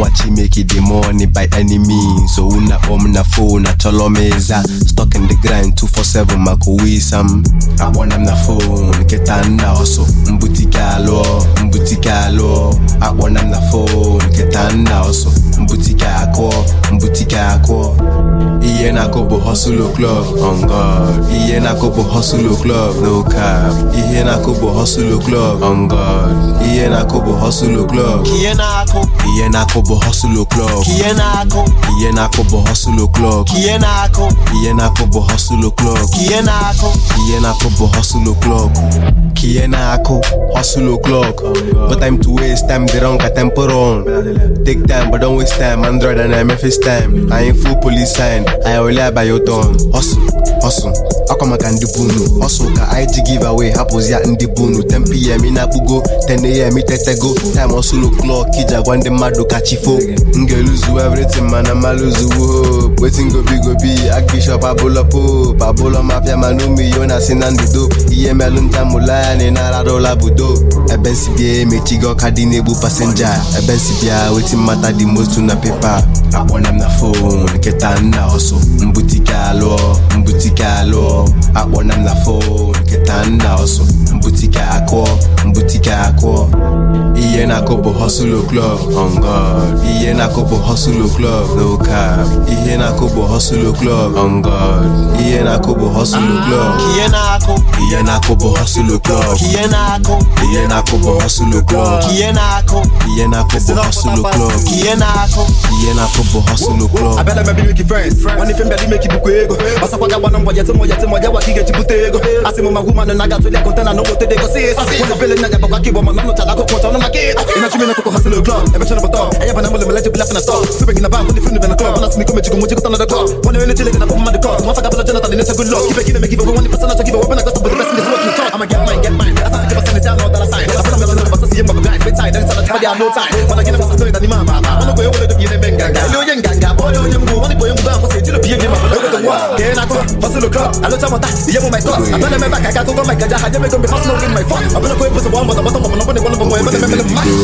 Speaker 4: watch make it the money by any means. So una om na phone na cholomeza. Stuck in the grind two four seven mako wisam. I want them na phone ketanda also. Mbutika lo, mbutika lo. I want them na phone ketanda also. Mbutika ako, mbutika ako. Iye na kobo hustle club on God. Iye na kobo hustle club no cap. Iye na kobo hustle club on God. Iye na kobo hustle club.
Speaker 10: Iye na ako.
Speaker 4: Iye na kobo hustle club.
Speaker 10: Iye na ako.
Speaker 4: Iye na kobo hustle club.
Speaker 10: Iye na ako.
Speaker 4: Iye na kobo hustle club.
Speaker 10: Iye na ako.
Speaker 4: Iye na kobo hustle club. Iye na ako hustle club. But time to waste time, they don't got tempo on. Take time, but don't waste time. Android and M F S time. I ain't full police sign. I only by your tongue. Hustle, hustle. I come and the bunu. Hustle, ka I G giveaway. Happos ya in the bunu. ten p m in Abugo. ten a m tete go. Time hustle clock. Kija gwande madu kachifo. Nge lose everything, man. I'm a lose hope. Waiting go be go be. Archbishop Abola Pope. Abola Mafia Manumi. Yona Sinandi dope. E M L Untamula. Nena Radola Budo. Eben C B A. Mechigo Kadinebu passenger. Eben C B A. Waiting matter the most to na paper. I want them na phone. Ketana also. Mbutika lo, mbutika lo. I want them na phone. Ketana also. Mbutika ako, mbutika ako. Iye na kobo hustle club on God. Iye na kobo hustle club no cap. Iye na kobo hustle club on God. Iye na kobo hustle club.
Speaker 10: Iye na ako.
Speaker 4: Iye na kobo hustle club.
Speaker 10: Iye na ako.
Speaker 4: Iye na kobo hustle club.
Speaker 10: Iye na ako.
Speaker 4: Iye na kobo hustle club.
Speaker 10: Iye na ako.
Speaker 4: Iye na kobo hustle club.
Speaker 6: I better maybe make it friends. When if you make it bukwego. Basa kwa gawa number yete mo yete mo yawa kige chibutego. Asimu maguma no naga tuli kontena no bote de go sis. Kuna bele na yaba kwa kibo mano chala ko koto no make. Ina chumi na ko hustle club. Ebe chana bato. Aya bana mo le meleje bila fina stop. Sibe gina ba ko different in the club. Bana sneak ko mechi ko muji ko tana the club. One when chile gina ko man the club. Mo faga bala jana tani neta good luck. Keep it make it go one person to give weapon I got to the best in this world to talk. I'ma get mine, get mine. Asa ke basane down all that I sign. I feel I'm gonna bust see him back behind. Bit tight and sana tell ya no time. When I get him so that ni mama. Wanna go over to gina benga. Lo yenga boy yo yemu wani boy yemu ba ko se jilo pie ni ma. Lo go to work. Get na ko hustle club. I lo chama ta. Yemu my club. I better me back I got to go my gaja. I me go be hustle in my phone. I better go put the one but the bottom of no one one boy. Better me me mic.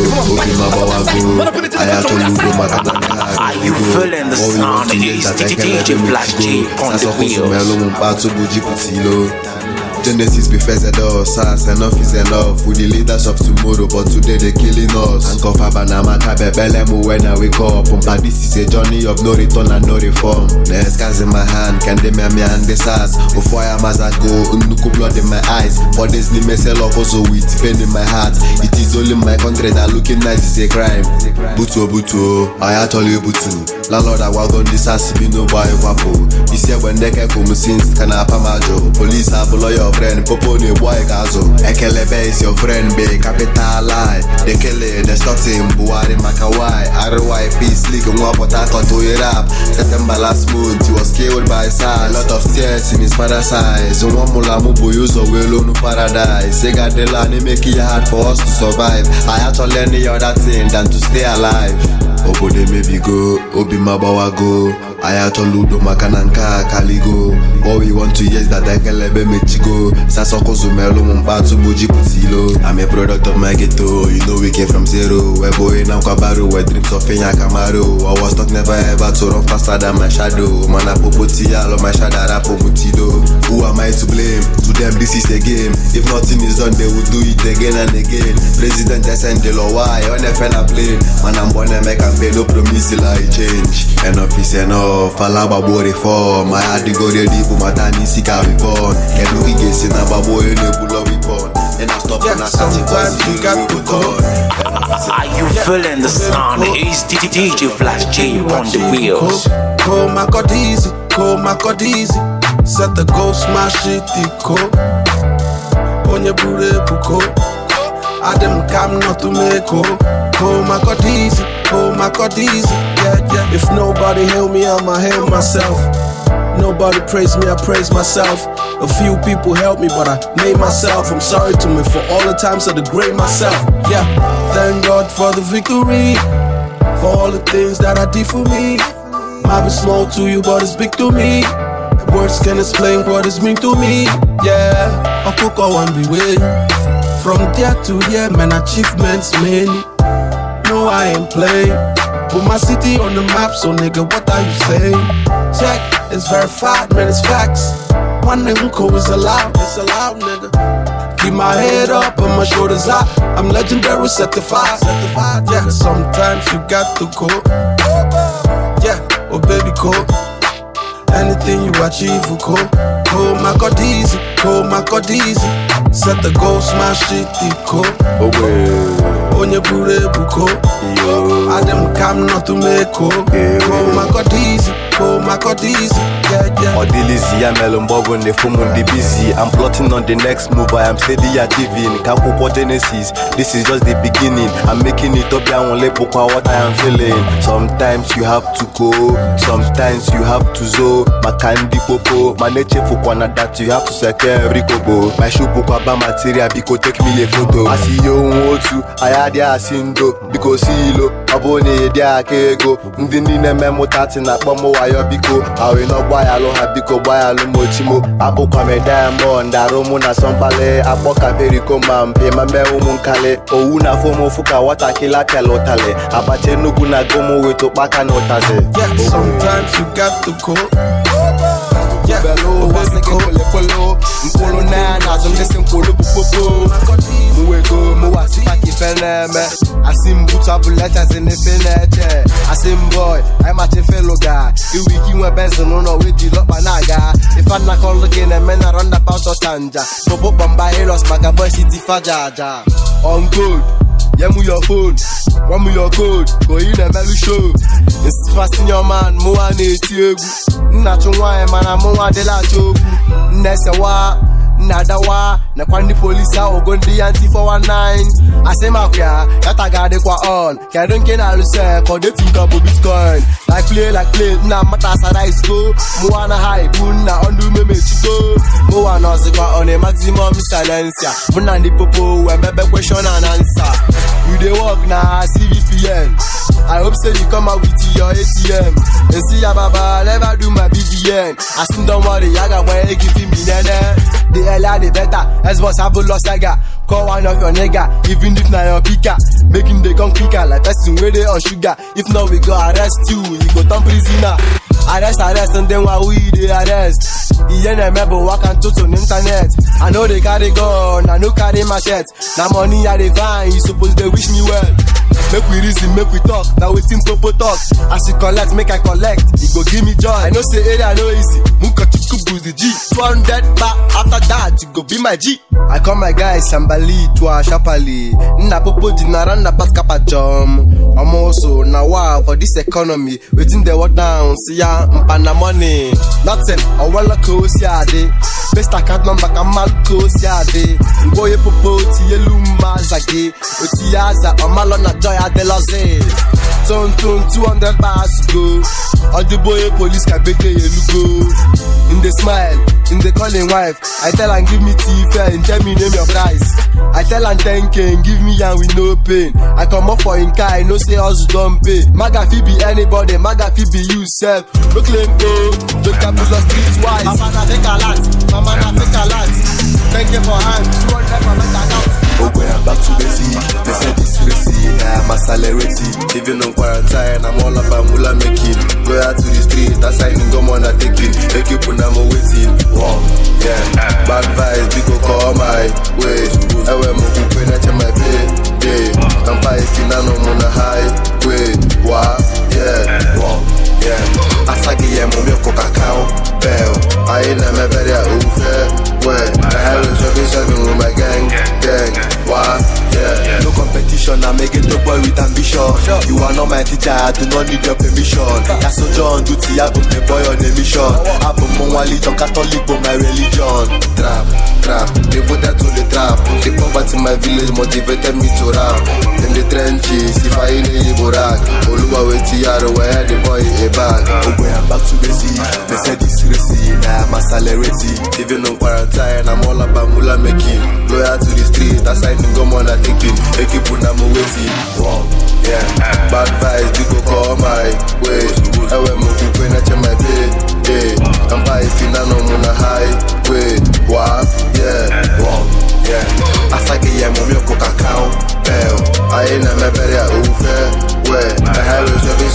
Speaker 9: Are you feeling the sound? It's D J Flash G on the wheels.
Speaker 4: Genesis before the door, SARS, enough is enough. With the leaders of tomorrow, but today they killing us. And Kofa Banama Kabe Belemu when I wake up. Umpa, this is a journey of no return and no reform. The scars in my hand, can they me and the SARS? Before I must go, unuku blood in my eyes. For this ni me sell off also with pain in my heart. It is only my country that looking nice is a crime. Buto Buto, I actually Butu. Landlord I walk on this ass, be no boy wapo. This year when they can come since can I pamajo. Police have a lawyer friend, Popo ne boy gazo. Ekelebe is your friend, be capital lie. The kele, the starting, Buari Makawai, R Y P sleek, and what I got to it up. September last month, he was killed by side. A lot of tears in his father's eyes. And one mulamu boyos or will no paradise. They got the land, make it hard for us to survive. I had to learn the other thing than to stay alive. Obo de maybe go, Obi Mabawa go. I had to ludo makananka kaligo. What we want to hear is that I can lebe mechigo. Sasoko zumelo mumbatu buji putilo. I'm a product of my ghetto, you know we came from zero. We're boy now kabaru, we're dreams of Fenya Camaro. I was stuck never ever to run faster than my shadow. Mana popoti alo my shadow rapo mutido. Who am I to blame? To them this is a game. If nothing is done they will do it again and again. President S N J L Y on a fella plane. Man I'm born and make a pay no promise till I change. Enough is enough. Falaba boy reform. I had to go ready for my tiny sika before. And we get seen about boy in the bull of report. And I stop and I catch it.
Speaker 9: Are you feeling the sound? It's D J Flash G on the wheels.
Speaker 14: Call my God easy, call my God easy. Set the go smash it, go. On your booty, go. I dem come not to make go. Call my God easy, call my God easy. Yeah, yeah. If nobody help me, I'ma help myself. Nobody praise me, I praise myself. A few people help me, but I made myself. I'm sorry to me for all the times I degrade myself. Yeah, thank God for the victory, for all the things that I did for me. Might be small to you, but it's big to me. Words can explain what it's mean to me. Yeah, I cook all one be way. From there to here, man, achievements many. No, I ain't playing. Put my city on the map, so nigga, what are you saying? Check, it's verified, man, it's facts. One nigga cool is allowed, it's allowed, nigga. Keep my head up and my shoulders out. I'm legendary, certified, certified. Yeah, sometimes you got to go. Yeah, oh baby, cool. Anything you achieve will go. Go, my God, easy. Go, my God, easy. Set the goal, smash it, go. Oh, well. On your booty, buko. I dem come not to make go. Go, my God, easy. Go, my God, easy. Yeah, yeah.
Speaker 4: Odilizi, I'm Elon Bob on the phone on the busy. I'm plotting on the next move. I am steady achieving. Kakupo Genesis. This is just the beginning. I'm making it up. I won't let what I am feeling. Sometimes you have to go. Sometimes you have to zo. My candy popo. My nature for one that you have to secure every kobo. My shoe popo about material because take me a photo. I see you want to. I had ya sindo because silo. Abone dia kego. Ndini memo tati na pomo ayo biko. I will not buy a lo habiko buy a lo mochimo. Abo kame diamond. Daromo na sompale. Abo kaperiko mampe. Mame umunkale. O una fomo fuka wata kila kelotale. Abache nugu na gomo weto baka notaze.
Speaker 14: Yeah, sometimes you got to go. Yeah,
Speaker 10: bello, baby, go. Nkolo na na zonde se nkolo bupopo. Muwe go, muwa sifa kifeneme. Asim buta buletas in the fineche. Asim boy, I'm a fellow guy. You wiki when Benson no no with you up managa. If I'm not calling again, a man around about to tanja. Bobo Bamba Helos, Maga Boy City Fajaja. On good. Yeah, move your phone, one move your code, go in a mellow show. It's fast in your man, Moa Natiegu. Natural wine, man, I'm Moa de la Jobu. Nessawa, Nadawa, Nakwandi police out, Gondi anti four one nine. I say, Mafia, that I got it on. Can't get out of say for the think of Bitcoin. Like play, like play, now Matasa Rice go. Moana high, Buna, undo me, me to go. Moana Zika on a maximum silencia. Munandi Popo, and baby question and answer. You dey walk na C V P N. I hope say you come out with your A T M. And see ya baba, never do my B V N. I still don't worry, I got why you give me nene. The earlier the better, as boss have a lost saga. Call one of your nigga, even if na your picker. Making the gun quicker, like person where they on sugar. If not, we go arrest you, you go turn prisoner. Arrest, arrest, and then while we they arrest. Yeah, remember walk and to on internet. I know they carry gun, I know carry machete. Now money I they find, you suppose they wish me well. Make we reason, make we talk. Now we team popo talk. As you collect, make I collect. You go give me joy. I know say area no easy. Muka chukubu the G. two hundred back after that, you go be my G. I call my guys Sambali to a Shapali. Nna popo dinaranda pas kapa jam. I'm also now wow for this economy. Waiting the work down, see ya mpana money. Nothing, I wanna close ya day. Best account number kamal close ya day. Ngoye popo tiye lumba zage. Otiyaza omalona joy adeloze. Turn turn two hundred bars go. All the boy police can beg the yellow go. In the smile, in the calling wife. I tell and give me tea fair and tell me name your price. I tell and ten K and give me and with no pain. I come up for in car, I know say us don't pay. Maga fi be anybody, Maga fi be you self. No claim go, don't cap us streets wise. Mama na fake a lot, Mama na fake a lot. Thank you for hand, two hundred for mental health.
Speaker 4: Oh, when I'm back to busy, they say this crazy, I'm accelerating. Even on quarantine, I'm all about mula making. Go out to the street, that's how you go on a taking. Make you put them waiting. Wow, yeah. Bad vibes, we go call my way. I will move when I check my pay. Yeah, I'm fighting, I know on a high way. Wow, yeah, wow, yeah. Asagi, I'm on your coca cow, bell. I ain't never very over. Well, I have a seven with my gang, gang. Wow, yeah. No competition, I make it a boy with ambition. You are not my teacher, I do not need your permission. That's so John duty, I put the boy on a mission. I put my religion, Catholic for my religion. Trap, trap, they voted to the trap. The poverty in my village motivated me to rap. In the trenches, if I ain't a Iborak, Oluwa with Tiara, where the boy a bag. Oh boy, I'm back to basic. They said this crazy, now I'm accelerating. Even on quarantine, I'm all about mula making. Loyal to the street, that's how I go on a taking. They keep on them waiting. Wow, yeah. Bad vibes, you go call my way. I will move when I check my pay. Yeah, I'm fighting, I know on a highway. Wow, yeah. Wow, yeah. I say, yeah, I'm on your coca cow. I ain't never better over. Where I have a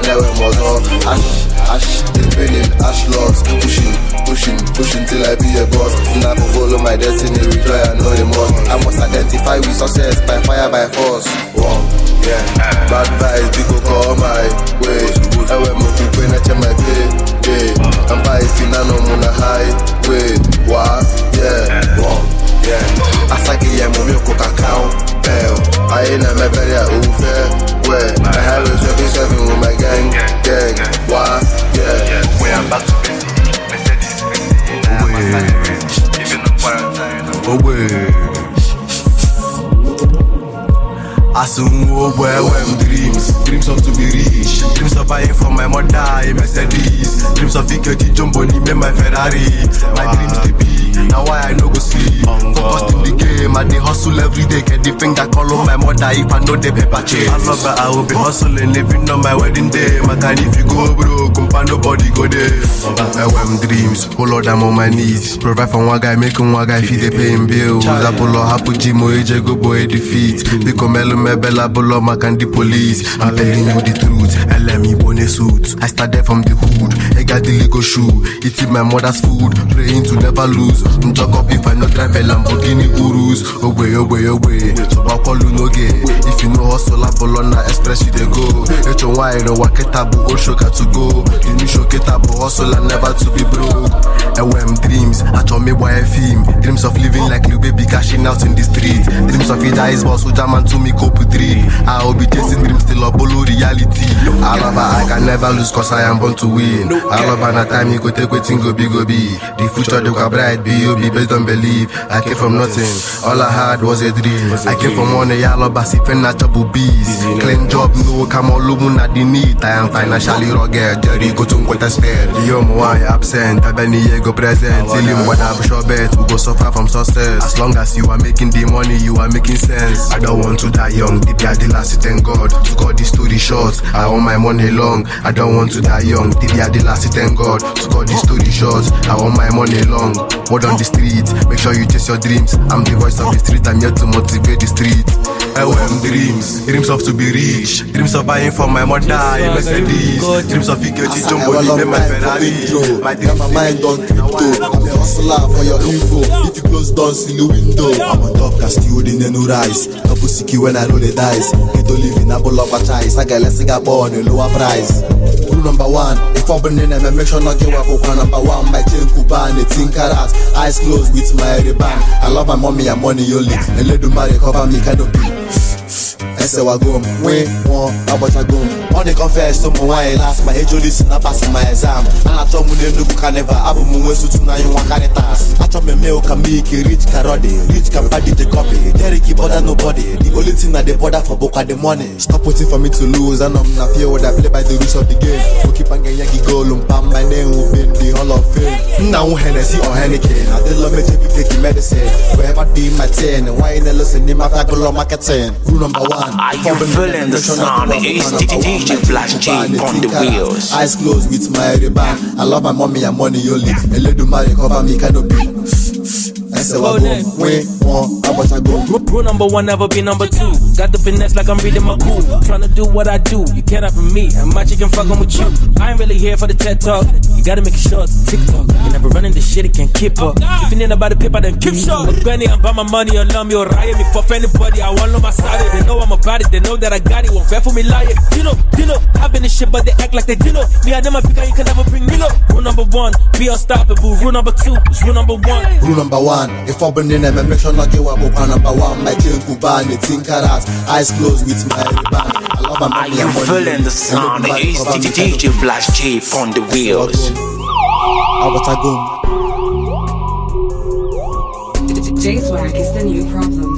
Speaker 4: never more. Ash, ash, it's raining, ash lost. Pushing, pushing, pushing till I be a boss. Now I follow my destiny, rejoy and know the most. I must identify with success by fire, by force. Wow, yeah. Bad vibes, people call my way. I wear my people when I check my pay. Yeah, I'm by Finano on the highway. Wow, yeah, wow, yeah. Asaki ya mumio kokakao. I ain't never better over. Where I have a seventy-seven with my gang, gang. Why? Yeah. Where I'm back to Mercedes. Even the quarantine. Away. I soon go where I'm dreams. Dreams of to be rich. Dreams of buying for my mother a Mercedes. Dreams of Iketi Jumbo me my Ferrari. My dreams they be. Now why I no go sleep. Focused in the game, I dey hustle every day. Get the finger call on my mother if I know the paper chase. I love I will be hustling, living on my wedding day. My kind if you go broke, compa nobody go there. I want dreams, whole lot I'm on my knees. Provide for one guy, making one guy feed the paying bills. Apollo, Hapu, Jimo, Eje, go boy defeat. Because Melo, Mebella, Bolo, Makandi police. I'm telling you the truth. L M E bonnet suit. I started from the hood. I got the legal shoe. Eating my mother's food. Praying to never lose. Jog up if I not drive a Lamborghini Urus. Away, away, away. So I call you no gay. If you know hustle, I Bologna Express you they go. H O Y no waketabu Oshoka to go. You need shoketabu hustle and never to be broke. And when dreams, I told me why I film. Dreams of living like little baby cashing out in the street. Dreams of it is boss who jam and to me cope with three. I will be chasing dreams till I bolo reality. Alaba I can never lose cause I am born to win. Alaba na time you go take waiting go be go be. The future they can bright be. You be based on belief. I came from nothing. All I had was a dream. I came from one yellow basi penachable bees. Clean job, no come on lumun at the need. I am financially rugged. Jerry go to quite a spare. Yo moi absent. Abeni go present. Till him what I'm sure bet we go suffer from success. As long as you are making the money, you are making sense. I don't want to die young. The the last thank God. To cut the story short. I want my money long. I don't want to die young. The the last thank God. To cut the story short. I want my money long. What on the street, make sure you chase your dreams. I'm the voice of the street, I'm here to motivate the street. I want dreams, dreams of to be rich. Dreams of buying for my mother a Mercedes. Dreams of Iketi Jumbo in my Ferrari. My dreams my mind on crypto. I'm a hustler for your info. If you close doors in the window, I'm on top Castillo in the new rise. No pussyki when I roll the dice. Get to live in a bowl of a choice. I get less Singapore on a lower price. Rule number one, if I'm burning them, make sure not get what number one. My chain Kuban, eighteen carats. Eyes closed with my ribbon. I love my mommy and money only. And let the marry cover me kind of be. I say I go, we want about I go. On the confess to my last, my age only sin I pass my exam. And I told me them look can never have a moon so tonight you want carry task. I told me mail can make a rich carrot, rich can buy the copy. Derek bother nobody. The only thing that they bother for book at the money. Stop waiting for me to lose and I'm not fear what I play by the rules of the game. We keep on getting Yankee goal and pam my name will be in the Hall of Fame. Now Hennessy or Henneken. I did love me to take medicine. Wherever be my ten and why in the listen in my packle marketing. Rule number one.
Speaker 9: Are you feeling the sound? It's D J Flash G on the wheels.
Speaker 4: Eyes closed with my ribbon. I love my mommy and money only. And let the marry cover me kind of be. I say I go, we want about I go.
Speaker 2: Rule number one, never be number two. Got the finesse like I'm reading my cool. Tryna do what I do, you can't have me. And my chicken fucking with you. I ain't really here for the TED talk. You gotta make it short, TikTok. You never running this shit, it can't keep up. If you need about the paper, then keep short. But Benny, I'm by my money, allow me or riot me. Fuck anybody, I want on my side. They know I'm about it, they know that I got it. Won't fair for me, lie it. You know, you know, I've been this shit, but they act like they didn't know. Me, I never pick out, you can never bring me low. Rule number one, be unstoppable. Rule number two, is rule number one.
Speaker 4: Rule number one, if I'm burning them, make sure not get what book on number one. My chain Kuban, eighteen carats, eyes closed with my ribbon. I love my money.
Speaker 9: Are you feeling the sound? It's D J Flash G on the wheels.
Speaker 4: About I go.
Speaker 3: J-Swag is the new problem.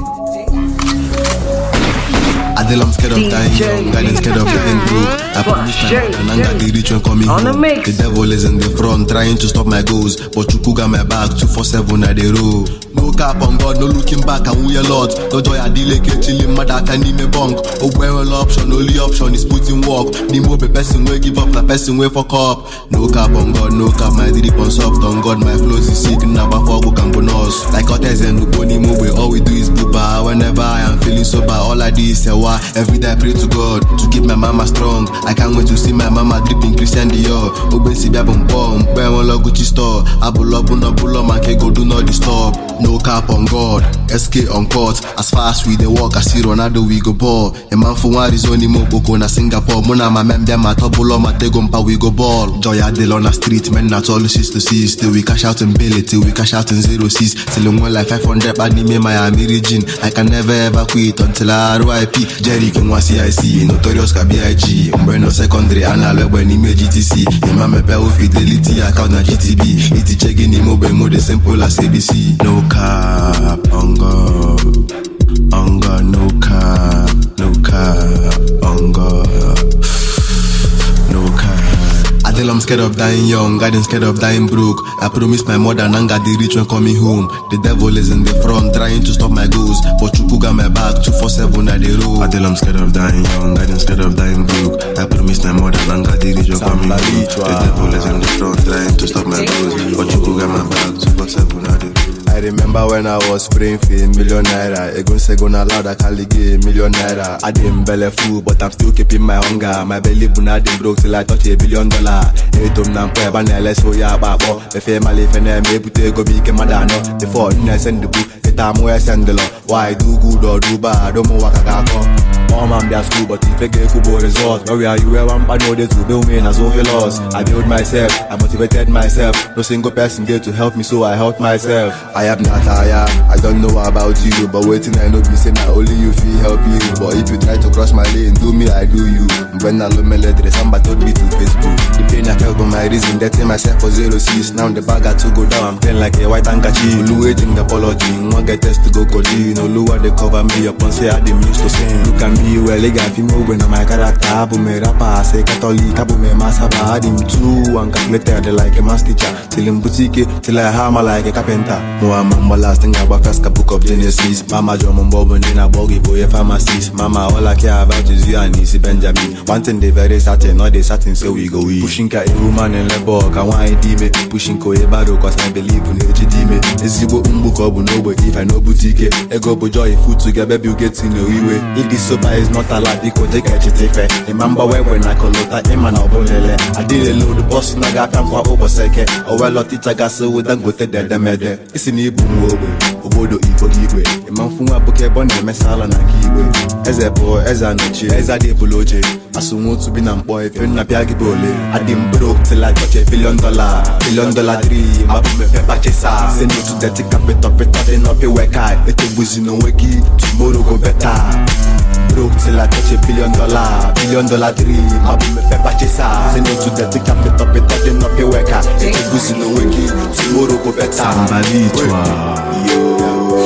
Speaker 4: Adel, I'm scared of dying young, I'm scared of dying broke. I promise my mother and got the rich when coming home. The devil is in the front, trying to stop my goals. But you got my back, two four seven at the row. No cap on God, no looking back, and we a lot. No joy, I delay, chilling, mother, can need me bunk. Oh, well, option, only option is putting work. Ni mo be person way give up, la person way fuck up. No cap on God, no cap, my drip on soft on God, my flows is sick, never fuck, who can go north. boss. Like Cortez and Uboni Mube, all we do is booba. Whenever I am feeling sober, all I do is sewa. Every day I pray to God to keep my mama strong. I can't wait to see my mama dripping Christian Dior. Oben si biabum bomb, ben wala Gucci store. Abulo buno bulo man ke go do not disturb. No cap on God, S K on court. As far as we dey walk, I see Ronaldo we go ball. A man for one is only Moboko na Singapore. Mona my member my tobulo my tegompa we go ball. Joy Adel on the street, men not all six to six. Till we cash out in Billy, till we cash out in zero six. Till in one like five hundred bad me Miami region. I can never ever quit until I R I P. Jerry can want C I C, Notorious K B I G. Umbreno secondary analog when he made G T C. Imam me pay fidelity account na G T B. Iti checking him mobile mode simple as A B C. No cap, on God, on God, no cap, no cap, on God, no cap. I tell I'm scared of dying young, I didn't scared of dying broke. I promised my mother Nanga the rich when coming home. The devil is in the front trying to stop my goals, but Chuku got my back two four seven at the road. I tell I'm scared of dying young, I didn't scared of dying broke. I promised my mother Nanga the rich when coming home. The devil is in the front trying to stop my goals, but Chuku got my back two four seven at the road. I remember when I was praying for a million naira. Egun Segun allowed I can a million naira. I didn't belly full, but I'm still keeping my hunger. My belly buna didn't broke till I touch a billion dollar. Hey, Tom Nampo, Banele, so ya, Babo. The family, if I'm able to go big, Madano. Before I send the book, the time where I send the law. Why do good or do bad? Don't know what I got. Mom and their school, but if I get good result, where are you? Where I'm I know they to build me as over loss. I built myself, I motivated myself. No single person get to help me, so I helped myself. I am not tired, I don't know about you, but waiting I know be saying that only you feel help you. But if you try to cross my lane, do me, I do you. When I love me letter, somebody told me to Facebook. The pain I felt by my reason, getting myself for zero six. Now the bag got to go down, I'm playing like a white handkerchief. Ulu waiting the apology, one get test to go Cody. No lower they cover me upon say I didn't used to sing. Look at me, well, they got me moving on my character. Abu me rapper, say Catholic, Abu me masaba. I him too, and calculated like a math teacher. Till him boutique, till I hammer like a carpenter. No, I'm mama last thing about first book of Genesis. Mama John Mumbo in a boggy boy, a pharmacist. Mama, all I care about is you and Nisi Benjamin. One thing they very certain, not they certain, so we go in. Pushing a woman in the book, I want to me. Pushing ko a bado, cause I believe in H D me. Is you book of no, if I know boutique, I go for joy food together, you get in the way. If this sober is not a lot, you could take a chitife. Remember when I call it a man or bolele. I did a load of boss, and I got them for over second. Or well, teacher got so with them go to the mede. It's in Ibu. Obodo ifo igwe Emanfunwa boke bonne mesala na kiwe Eze po, eza noche, eza de boloje Asungu to be nam boy, fen na piagi bole I dim broke till I touch a billion dollar Billion dollar dream, abu me fe pache sa Send you to the tick up it up it up it up it weka Ete buzi no weki, tomorrow go better Broke till I touch a billion dollar Billion dollar dream, abu me fe pache sa Send you to the tick up it up it up it up it weka Ete buzi no weki, tomorrow go better Somebody yo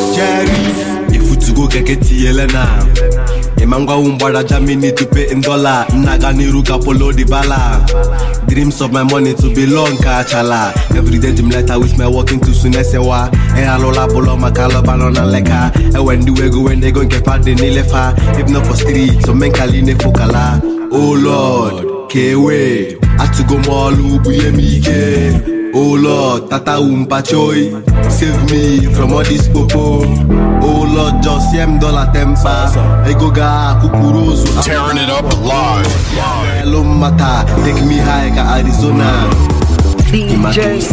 Speaker 4: Jerry, if you to go get Yelena, Emangwa umbara Jamini to pay in dollar, Nagani Ruka Polo di Bala. Dreams of my money to belong, Kachala. Every day, Jim letter with my walking to Sunesewa, and Alola Polo Macala Banana Leka. And when do we go when they go get fat the Nilefa? If not for street, so Menkaline Fukala. Oh Lord, Kewe, Atugo Malu Buyemike. Oh Lord, Tata Umpachoy, save me from all this popo. Oh Lord, just yem dollar tempa. Egoga kukuruzu.
Speaker 1: Tearing it up live.
Speaker 4: Hello Mata, take me high ka Arizona.
Speaker 16: D J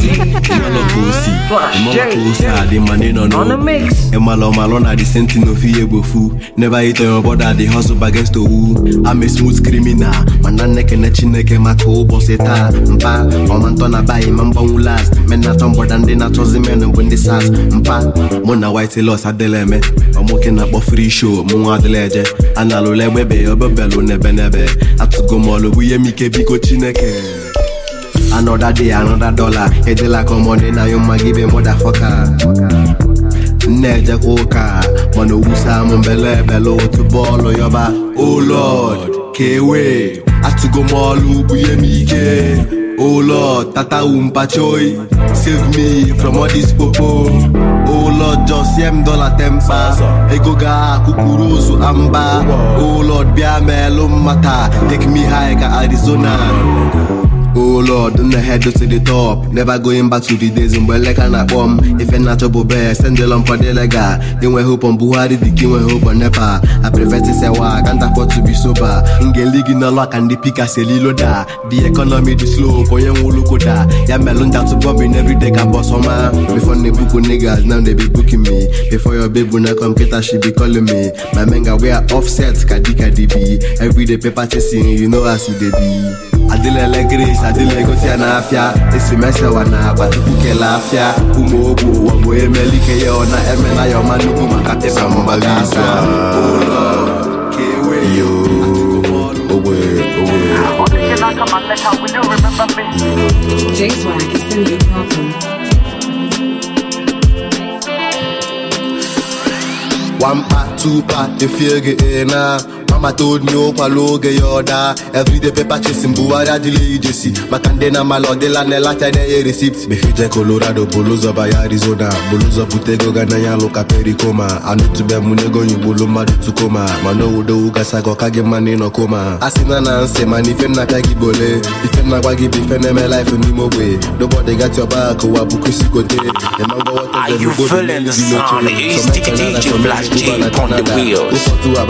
Speaker 16: Flash J on the mix.
Speaker 4: Emalo Malona the sentinel fiye bofu. Never hit your brother the hustle against the woo. I'm a smooth criminal. Manane kene chineke mako boseta. Mpa omantona bayi mamba last. Men na tombo dan de na tozi men when this ass. Mpa mona white loss adeleme. Omoke na bo free show mu adeleje. Analo lebebe obebelo nebe nebe. Atugo molo buye mike biko chineke. Another day, another dollar. Head like a money, now you might give a motherfucker. Neja Oka, Mano Usa, Mumbele, Bello to ball or yoba. Oh Lord, Kewe, Atugo Molu, Buyemike. Oh Lord, Tata Umpachoy, save me from all this popo. Oh Lord, just yem dollar tempa. Egoga, Kukuruzu, Amba. Oh Lord, Biamelo Mata, take me high ka Arizona. Oh Lord, on the head to the top. Never going back to the days in where like an bomb. If you're not a bear, send the lump for the lega. Then we hope on Buhari, the king will hope on Nepa. I prefer to say, I can't afford to be sober. In the league in the lock and the pick as a little da. The economy is slow, for young Ulukoda. Ya melon that to bomb in every day can boss on my. Before they book niggas, now they be booking me. Before your baby when I come get she be calling me. My menga we are offset, kadika D B. Every day paper chasing, you know I see the be. Adile grace, adile gotia na afya. Esi mesa wana batukuke la afya. Umo obu wambo emelike ye ona emena yo manuku makate sambalisa. Oh Lord, kewe yo. Owe, owe.
Speaker 3: J-Swag is the new problem.
Speaker 4: One part, two part, the fear get in. Mama told me oh palo ge yoda. Every day paper chasing buwara dili jesi. Makandena malode la nela tene ye receipt. Befije Colorado, Bolozo by Arizona. Bolozo Butego Ganaya loka pericoma. Anu to be munego you bolo madu to coma. Mano udo ugasa go kage mani no coma. Asina na nse mani fen na kagi bole. Ifen na wagi bifene me life ni mo way. Nobody got your back wa buku sikote.
Speaker 9: Are you feeling the sound? It's D J Flash G on the wheels.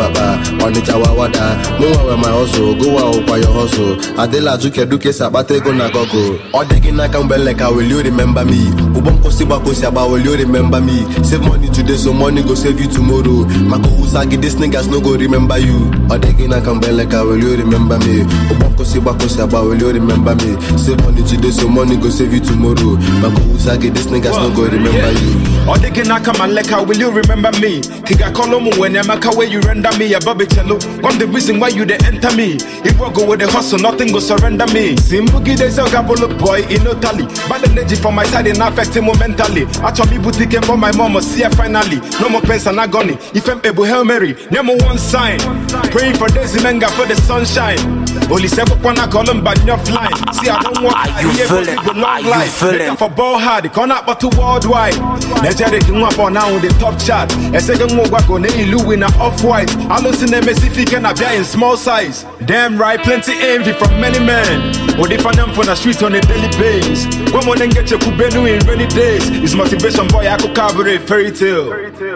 Speaker 4: Wawada, no my hustle, go out by your hustle. Adela Duke Duke Sabate go na gogo. Or taking na Kambeleka, will you remember me? Ubonko Sibako Saba, will you remember me? Save money today, so money go save you tomorrow. Mako Usagi, this niggas no go remember you. Or taking na Kambeleka, will you remember me? Ubonko Sibako Saba, will you remember me? Save money today, so money go save you tomorrow. Mako Usagi, this niggas no go remember you.
Speaker 17: Or taking na Kambeleka, will you remember me? Kiga Kolomu when Yamaka where you render me a Bobby Cello. I'm the reason why you they enter me. If I go with the hustle, nothing go surrender me. Simbugi they say Gabolo boy in Italy. But the energy from my side and affect him mentally. Actually boutique for my mama see her finally. No more pens and agony. If I'm able Hail Mary, number one sign. Praying for days in anger for the sunshine. Only seven one I call them but you're flying. See I don't want
Speaker 9: Are you feeling? Are you feeling?
Speaker 17: For ball hard, it can't but to worldwide. Nigeria can up on now the top chart. A second more work on any Louis off white. I listen to Messi can appear in small size. Damn right, plenty envy from many men. Or they find them from the street on a daily basis. One more than get your kubenu in rainy days. It's motivation boy, I could cover a fairy tale.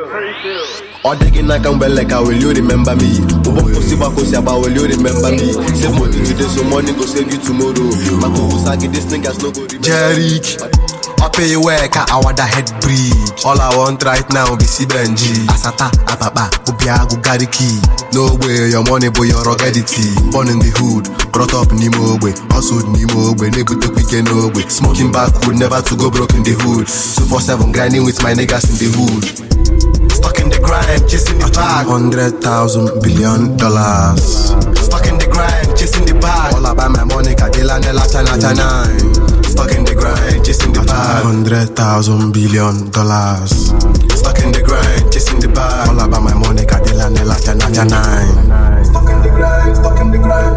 Speaker 4: Or taking na Kambeleka, will you remember me? Ubonko Sibako Saba, will you remember me? Save money today, so money go save you tomorrow. Mako Usagi, this niggas no go remember. Jerick. I pay work at our head bridge. All I want right now be C Benji. Asata, Apapa, Ubiagu Gariki. No way, your money boy, your ruggedity. Born in the hood, brought up Nimo way. Hustled Nimo way, neighbor to pick no way. Smoking backwood, never to go broke in the hood. two four seven grinding with my niggas in the hood. Stuck in the grind, chasing the bag. Hundred thousand billion dollars. Stuck in the grind, chasing the bag. All about my money, Kadila Nella China China. Stuck in the grind, chasing the bag. Hundred thousand billion dollars. Stuck in the grind, chasing the bag. All about my money, Kadila Nella China China. Stuck in the grind, stuck in the grind.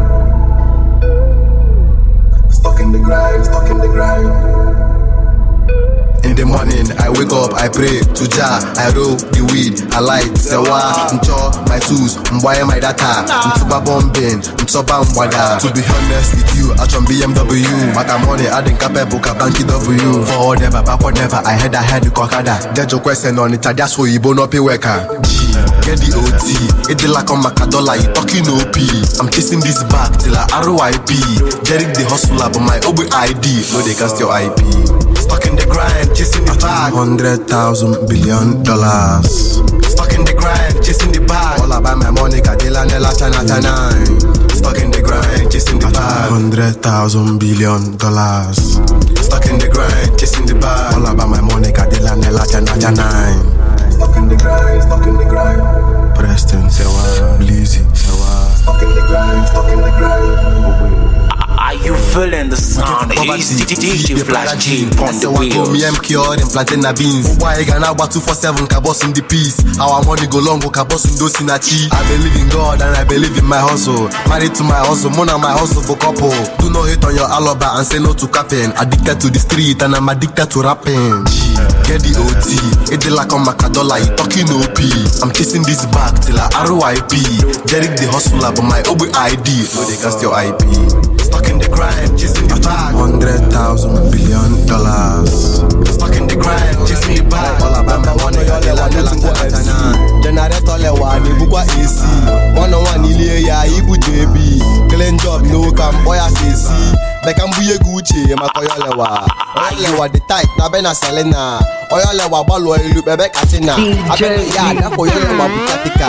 Speaker 4: Stuck in the grind, stuck in the grind. In the morning, I wake up, I pray to Jah. I roll the weed, I light, sewa, ncho, my tools, mbwaye my data, ntuba bombing, ntoba mbwada. To be honest with you, I from B M W. Maka money, I didn't cap book a banky W. For never, backward never, I had I had the kokada. Dead your question on it, that's who you no pay worker. Get the O T, it the like on Macadola, you talking O P. I'm chasing this back till I R O I P. Jerick the hustler, but my O B I D, no they cast your I P. Stuck in the grind, chasing the bag. Hundred thousand billion dollars. Stuck in the grind, chasing the bag. All about my money, Kadila Nella China China. Stuck in the grind, chasing the bag. Hundred thousand billion dollars. Stuck in the grind, chasing the bag. All about my money, Kadila Nella China China. Stuck in the grind, stuck in the grind. Preston, Sewa, Blizzy, Sewa. Stuck in the grind, stuck in the grind.
Speaker 9: Are you feeling the sound? It's D J Flash G on the wheels.
Speaker 4: Me am cured and planting na beans. Why Ghana about two four seven kabos in the peace. Our money go long go kabos in those in a chi. I believe in God and I believe in my hustle. Married to my hustle, mona my hustle for couple. Do not hate on your alibi and say no to capping. Addicted to the street and I'm addicted to rapping. Get the O T, it the like on Macadola, you talking O P. I'm chasing this back till I R O I P. Jerick the hustler, but my O B I D, no they cast your I P.
Speaker 10: Stuck in the grind, chasing the bag.
Speaker 6: Hundred thousand billion dollars.
Speaker 10: Stuck in the grind, chasing the bag. All about my one of your level. Generator lewa, ni bukwa A C. One on one ile ya ibu J B. Clean job, no cam, boy I say see. Beckham buye Gucci, makoyo lewa. Oyo lewa the tight, na bena Selena. Oyo lewa balo ilu bebe katina. Abeno ya, na koyo lewa bukatika.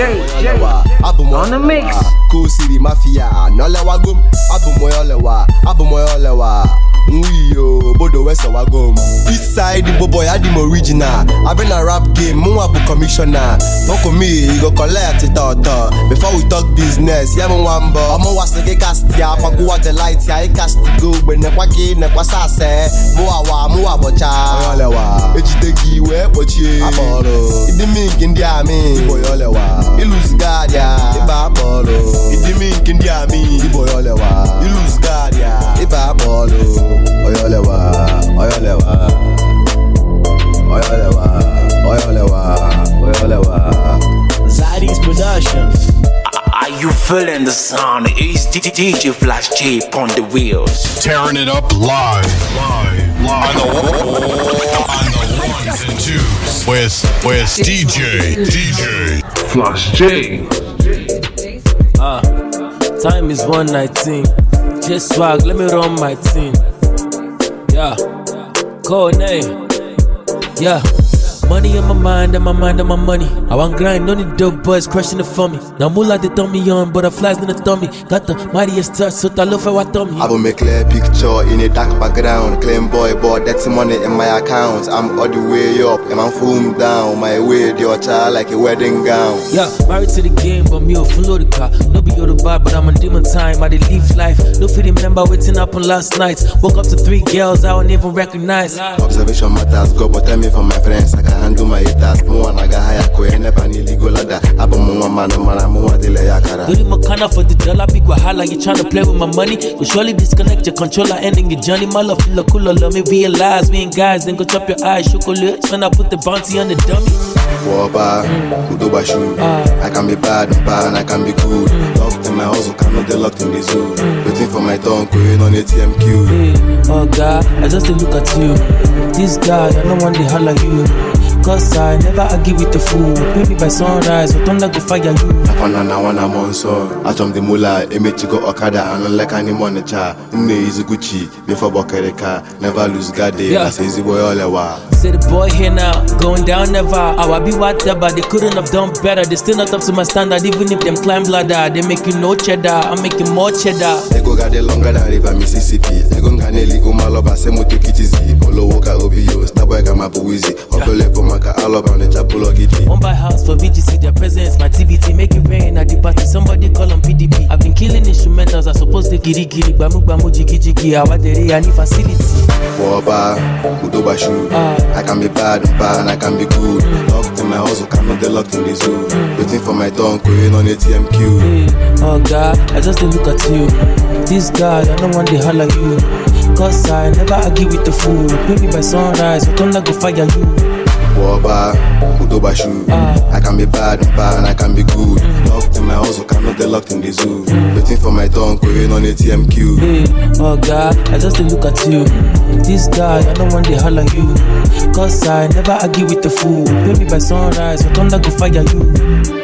Speaker 10: Abumo on the mix. Cool City Mafia, no lewa gum. Abumo yo lewa, abumo yo lewa. Nwiyo, bodo wese wagom. East side, the boy I dim original. I been a rap game, mo abu commissioner. Fuck with me, you go collect it out. Before we talk business, yeah mo wamba. Omo wasege cast ya, pagu wa the light ya, I cast go. When nekwa ki, nekwa sase. Mo awa, mo abocha. Oyolewa, ejidegi we pochi. Apollo, idi mink indi ami. Ibo yolewa, ilus guard ya. Iba Apollo, idi mink indi ami. Ibo yolewa, ilus guard ya. Iba Apollo. Oyolewa, Oyolewa, Oyolewa, Oyolewa, Oyolewa.
Speaker 9: Zaddy's Productions. Are you feeling the sound? It's D J Flash J on the wheels.
Speaker 1: Tearing it up live, live, live. On the, on the ones and twos. With, with D J, D J
Speaker 2: Flash J.
Speaker 5: Ah, uh, time is one nineteen. Just swag, let me run my team. Yeah, code name. Yeah, money on my mind, and my mind on my money. I want grind, no need dope boys crushing it for me. Now moolah they thumb me on, butterflies in the tummy. Got the mightiest touch, so I love how I thumb me.
Speaker 4: I will make clear picture in a dark background. Claim boy, boy, that's money in my account. I'm all the way up, and I'm full down. My way, your child like a wedding gown.
Speaker 5: Yeah, married to the game, but me a follow the car. No be your bar, but I'm on demon time. I did live life. No fit remember waiting up on last night. Woke up to three girls I don't even recognize.
Speaker 4: Observation matters, go but tell me from my friends. I can handle my haters. Mo wana ga haya ko never nearly go ladder. Abo mo mama no mara mo adele yakara.
Speaker 5: Dirty Makana for the dollar, big wahala. You tryna play with my money? Will surely disconnect your controller, ending your journey. My love feel cooler, love me realize we ain't guys. Then go chop your eyes, chocolate. When I put the bounty on the dummy.
Speaker 4: Woba, Udobashu. I can be bad, bad, I can be good. Locked in my house, cannot be locked in the zoo. Waiting for my tongue, going on A T M Q.
Speaker 5: Hey, oh God, I just look at you. This guy, I don't want to holler you. Cause I never argue with the fool. Baby by sunrise, but thunder go fire you.
Speaker 4: I found an hour a monso. I jump the mula, image go Okada, and like any money cha. Nne is Gucci, before Bokereka. Never lose God day, I say easy boy all a while.
Speaker 5: Say the boy here now, going down never. I will be whatever, they couldn't have done better. They still not up to my standard, even if them climb ladder. They make you no cheddar, I'm making more cheddar.
Speaker 4: They go got the longer than River Mississippi. They go Ganelli, go Maloba, Semo to Kitty, Polo Woka Obio, Staboy Gamapu Wizzy, Obole Maka, all up on the Chapolo Giddy.
Speaker 5: One by house for V G C, their presence, my T B T, make it rain at the party. Somebody call on P D P. I've been killing instrumentals, I suppose they giri giri, Bamu Bamu Jiki Jiki, Awadere, any facility.
Speaker 4: Woba, Udobashu, I can be bad, bad, I can be good. Locked in my house, cannot be locked in the zoo. Waiting for my tongue, going on A T M Q.
Speaker 5: Hey, oh God, I just look at you. This guy, I don't want to holler you. Cause I never argue with the fool. Baby by sunrise, but thunder go fire you.
Speaker 4: Woba, Udobashu, I can be bad, bad, I can be good. Locked in my house, cannot be locked in the zoo. Waiting for my tongue, going on A T M Q.
Speaker 5: Hey, oh God, I just look at you. This guy, I don't want to holler you. Cause I never argue with the fool. Baby by sunrise, but thunder go fire you.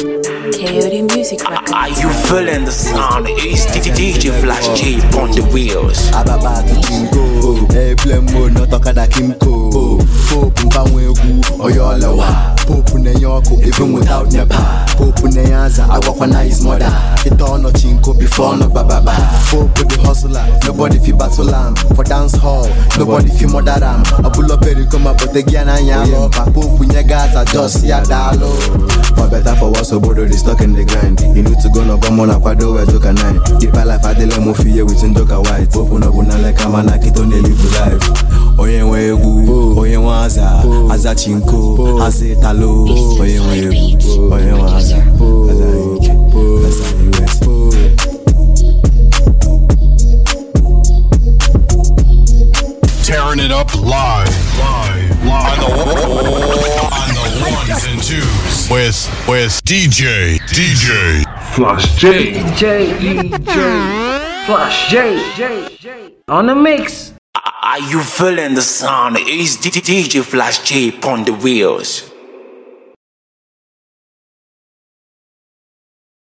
Speaker 9: Music Are you feeling the sound? It's D J Flash J on the wheels.
Speaker 10: Ababa to Kingo, hey Blemo, not Okada Kimco. Pope Mbamwegu, Oyolawa. Pope Neyoko, even without Nepa. Pope Neyaza, I walk on his mother. It all no Chinko before no Bababa. Pope the hustler, nobody fi battle lamb. For dance hall, nobody fi mother ram. A pull up every come up, but the Giana Yalo. Pope Nyegas, I just see a dalo. For better for what's about the stuck in the grind. You need to go no come on a pado where joke a nine. Deep life I tell them off here with some joke a white. Popo no guna like a man like it on the live life. Oye wegu, oye waza, aza chinko, aze talo. Oye wegu, oye waza, aza ike, aza U S.
Speaker 1: Tearing it up live, live, live on the, on the ones and twos with with D J, D J
Speaker 2: Flash J, D J, D J.
Speaker 18: Flash J, J, J, on the mix.
Speaker 9: Are you feeling the sound? It's D J Flash J on the wheels.